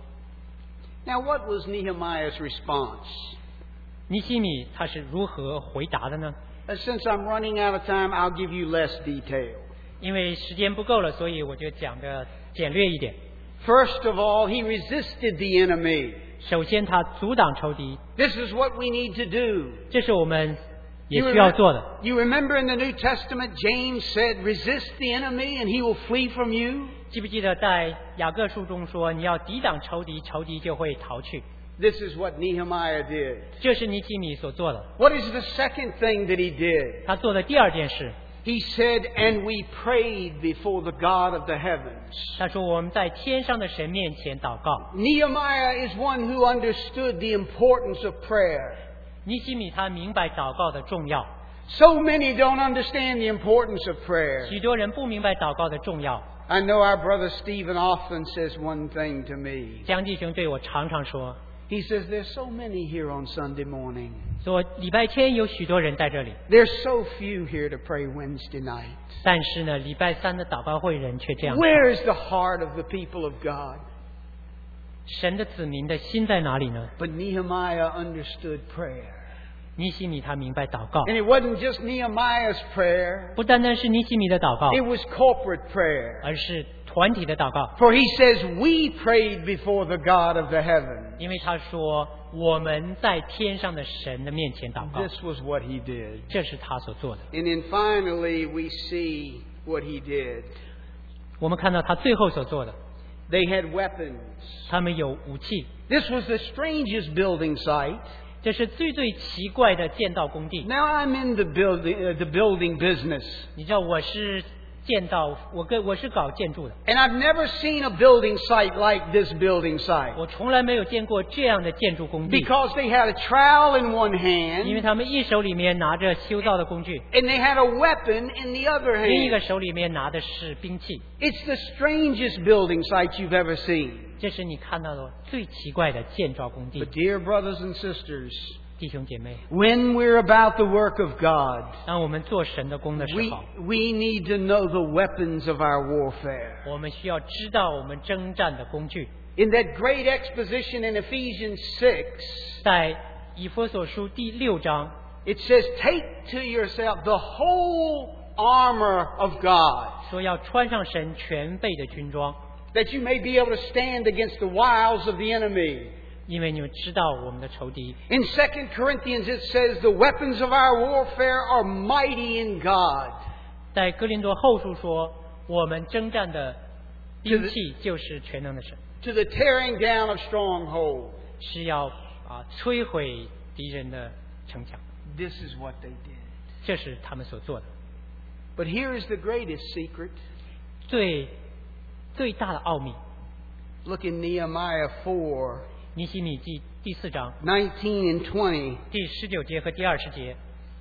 Now what was Nehemiah's response? 尼希米他是如何回答的呢？ Since I'm running out of time, I'll give you less detail. 因为时间不够了，所以我就讲的简略一点。 First of all, he resisted the enemy. 首先，他阻挡仇敌， This is what we need to do. 这是我们也需要做的。 You remember in the New Testament, James said, resist the enemy and he will flee from you? 记不记得在雅各书中说，你要抵挡仇敌，仇敌就会逃去。 This is what Nehemiah did. 这是尼希米所做的。 What is the second thing that he did? 他做的第二件事， He said, and we prayed before the God of the heavens. 他说我们在天上的神面前祷告。 Nehemiah is one who understood the importance of prayer. 尼希米他明白祷告的重要， So many don't understand the importance of prayer. 许多人不明白祷告的重要。 I know our brother Stephen often says one thing to me. 江弟兄对我常常说， He says, there's so many here on Sunday morning. 说礼拜天有许多人在这里， There's so few here to pray Wednesday night. 但是呢，礼拜三的祷告会人却这样。 Where is the heart of the people of God? 神的子民的心在哪里呢？ But Nehemiah understood prayer. 尼希米他明白祷告， And it wasn't just Nehemiah's prayer. 不单单是尼希米的祷告， It was corporate prayer. 而是团体的祷告。 For he says, we prayed before the God of the heavens. 因为他说我们在天上的神的面前祷告， This was what he did. 这是他所做的。 And then finally we see what he did. 我们看到他最后所做的， They had weapons. 他们有武器， This was the strangest building site. 这是最奇怪的建造工地。 Now I'm in the building business. 你知道我是建造，我是搞建筑的， And I've never seen a building site like this building site. 我从来没有见过这样的建筑工地， Because they had a trowel in one 因为 hand 他们一手里面拿着修造的工具， and they had a weapon in the other 另一个 hand. 手里面拿的是兵器。 It's the strangest building site you've ever seen. 这是你看到的最奇怪的建造工地 But，dear brothers and sisters, 弟兄姐妹， when we're about the work of God, 当我们做神的工的时 we 候， need to know the weapons of our warfare. 我们需要知道我们征战的工具。 In that great exposition in Ephesians 6, 在以弗所书第6章， it says, take to yourself the whole armor of God, 说要穿上神全备的军装， that you may be able to stand against the wiles of the enemy. 因为你们知道我们的仇敌。 In 2 Corinthians it says, the weapons of our warfare are mighty in God. 在哥林多后书说，我们征战的兵器就是全能的神， To the tearing down of strongholds. 是要摧毁敌人的城墙。 This is what they did. 这是他们所做的。 But here is the greatest secret. 最大的奥秘， Look in Nehemiah 4, 尼希米记第4章 19 and 20. 第19节和第20节。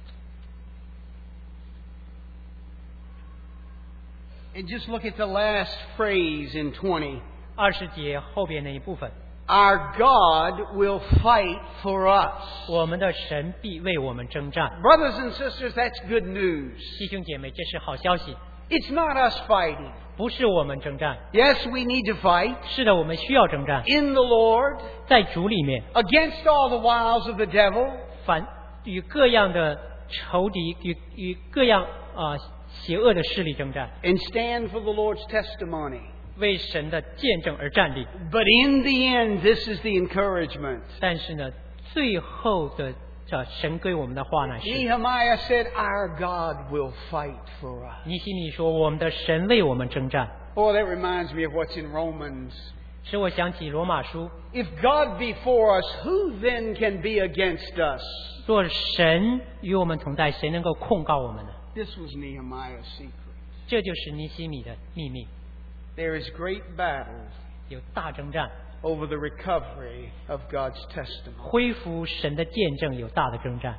And just look at the last phrase in 20. 20节后边那一部分， Our God will fight for us. 我们的神必为我们征战。 Brothers and sisters, that's good news. 弟兄姐妹，这是好消息， It's not us fighting. 不是我们征战。 Yes, we need to fight 是的，我们需要征战， in the Lord 在主里面， against all the wiles of the devil. 与各样的仇敌，与各样邪恶的势力征战， And stand for the Lord's testimony. 为神的见证而站立。 But in the end, this is the encouragement. 但是呢，最后的神归我们的话乃是， Nehemiah said, our God will fight for us. 尼希米说，我们的神为我们征战。 Oh, that reminds me of what's in Romans 使我想起罗马书， If God be for us, who then can be against us? 若神与我们同在，谁能够控告我们呢？ This was Nehemiah's secret. 这就是尼希米的秘密。 There is great battle 有大征战， over the recovery of God's testimony. 恢复神的见证有大的征战。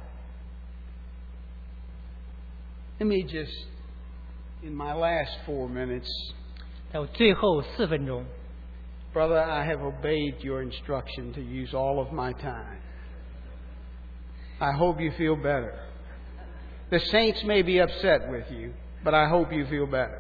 Let me just, in my last 4 minutes, 在我最后4分钟， brother, I have obeyed your instruction to use all of my time. I hope you feel better. The saints may be upset with you, but I hope you feel better.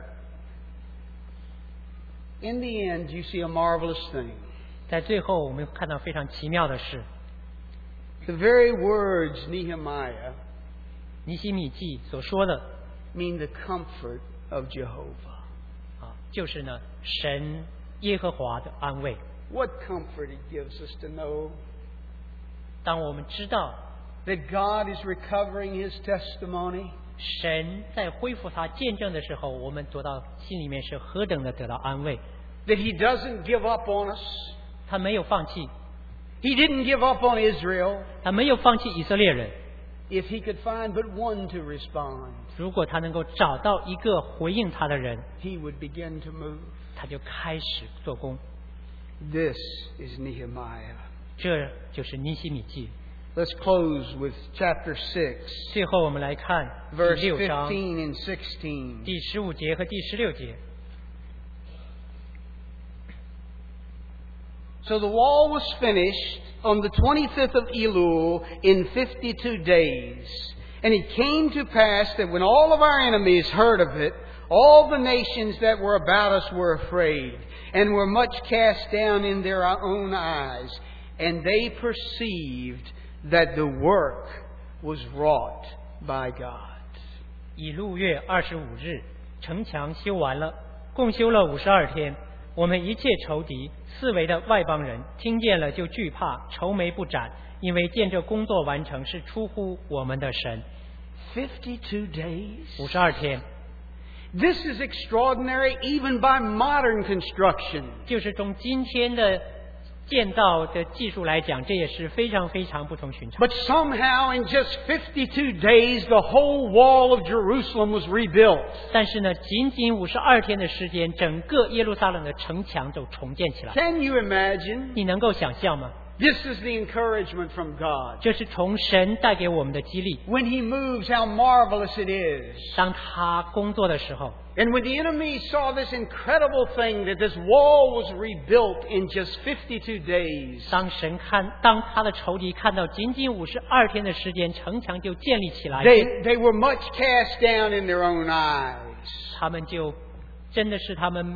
In the end, you see a marvelous thing. 在最后我们看到非常奇妙的事， The very words Nehemiah 尼希米记所说的 mean the comfort of Jehovah. 就是呢神耶和华的安慰。 What comfort it gives us to know 当我们知道 that God is recovering His testimony, 神在恢复他见证的时候，我们得到心里面是何等的得到安慰。 that He doesn't give up on us. 他没有放弃， He didn't give up on Israel. 他没有放弃以色列人。 If He could find but one to respond, 如果他能够找到一个回应他的人， He would begin to move. 他就开始做工。 This is Nehemiah. 这就是尼希米记。 Let's close with chapter 6, 最后我们来看第 verse 6章 15 and 16. 第15节和第16节。 So the wall was finished on the 25th of Elul in 52 days. And it came to pass that when all of our enemies heard of it, all the nations that were about us were afraid, and were much cast down in their own eyes. And they perceived that the work was wrought by God. 以路月25日，城墙修完了，共修了52天。我们一切仇敌、四围的外邦人听见了就惧怕，愁眉不展，因为见这工作完成是出乎我们的神。 52 days? 52天， This is extraordinary even by modern construction. 就是从今天的建造的技术来讲，这也是非常非常不同寻常。 But somehow in just 52 days, the whole wall of Jerusalem was rebuilt. 但是呢，仅仅52天的时间，整个耶路撒冷的城墙就重建起来。 Can you imagine? 你能够想象吗？ This is the encouragement from God. 这是从神带给我们的激励。 When He moves, how marvelous it is. 当他工作的时候， And when the enemy saw this incredible thing that this wall was rebuilt in just 52 days, 当他的仇敌看到仅仅52天的时间，城墙就建立起来， they were much cast down in their own eyes. 他们就真的是他们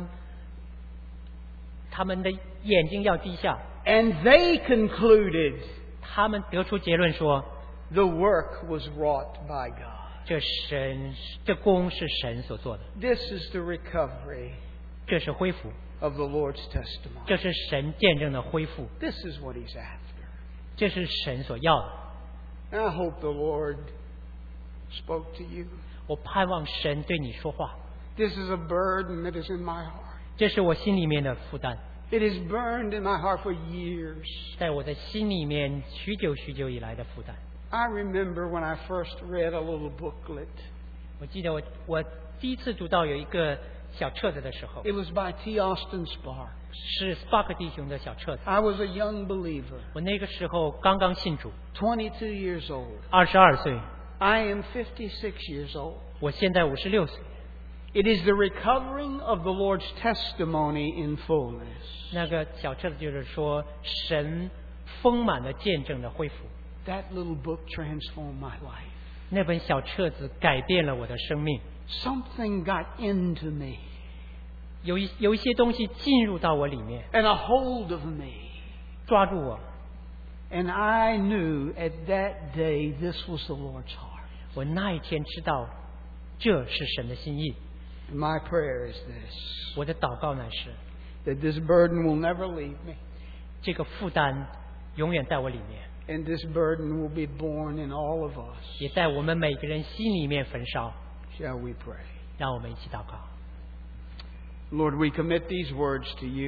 的眼睛要低下。 And they concluded 他们得出结论说， the work was wrought by God. 这工是神所做的， This is the recovery 这是恢复， of the Lord's testimony. 这是神见证的恢复， This is what He's after. 这是神所要的。 And I hope the Lord spoke to you. 我盼望神对你说话， This is a burden that is in my heart. 这是我心里面的负担， It is burned in my heart for years. 在我的心里面许久许久以来的负担。 I remember when I first read a little booklet. 我记得我第一次读到有一个小册子的时候， It was by T. Austin Sparks. 是 Spark 弟兄的小册子。 I was a young believer, 我那个时候刚刚信主 22 years old. ，22岁， I am 56 years old. 我现在56岁。 It is the recovering of the Lord's testimony in fullness. 那个小册子就是说神丰满的见证的恢复。 That little book transformed my life. 那本小册子改变了我的生命， Something got into me 有一些东西进入到我里面， and a hold of me. 抓住我。 And I knew at that day this was the Lord's heart. 我那一天知道这是神的心意。 And my prayer is this, 我的祷告乃是， that this burden will never leave me. 这个负担永远在我里面， And this burden will be borne in all of us. 也在我们每个人心里面焚烧。 Shall we pray? 让我们一起祷告。 Lord, we commit these words to you.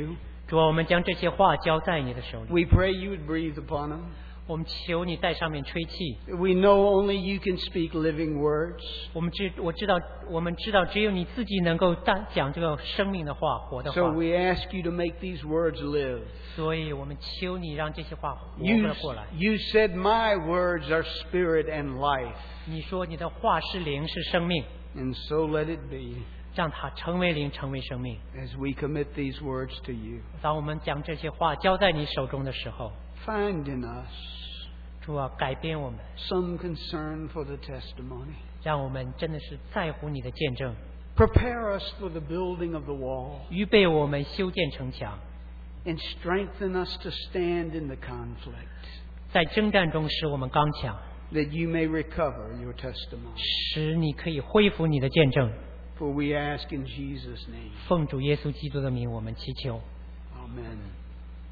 主啊，我们将这些话交在你的手里， We pray you would breathe upon them. 我们求你在上面吹气。 We know only you can speak living words. 我们知道，只有你自己能够讲这个生命的话，活的 So 话。 we ask you to make these words live. 所以我们求你让这些话活 You 了过来。 said my words are spirit and life. 你说你的话是灵，是生命， And so let it be 让它成为灵，成为生命。 as we commit these words to you. 当我们将这些话交在你手中的时候， Find in us 主啊，改变我们， some concern for the testimony. 让我们真的是在乎你的见证， Prepare us for the building of the wall 预备我们修建城墙， and strengthen us to stand in the conflict, 在征战中使我们刚强， that you may recover your testimony. 使你可以恢复你的见证。 For we ask in Jesus' name. 奉主耶稣基督的名，我们祈求。 Amen.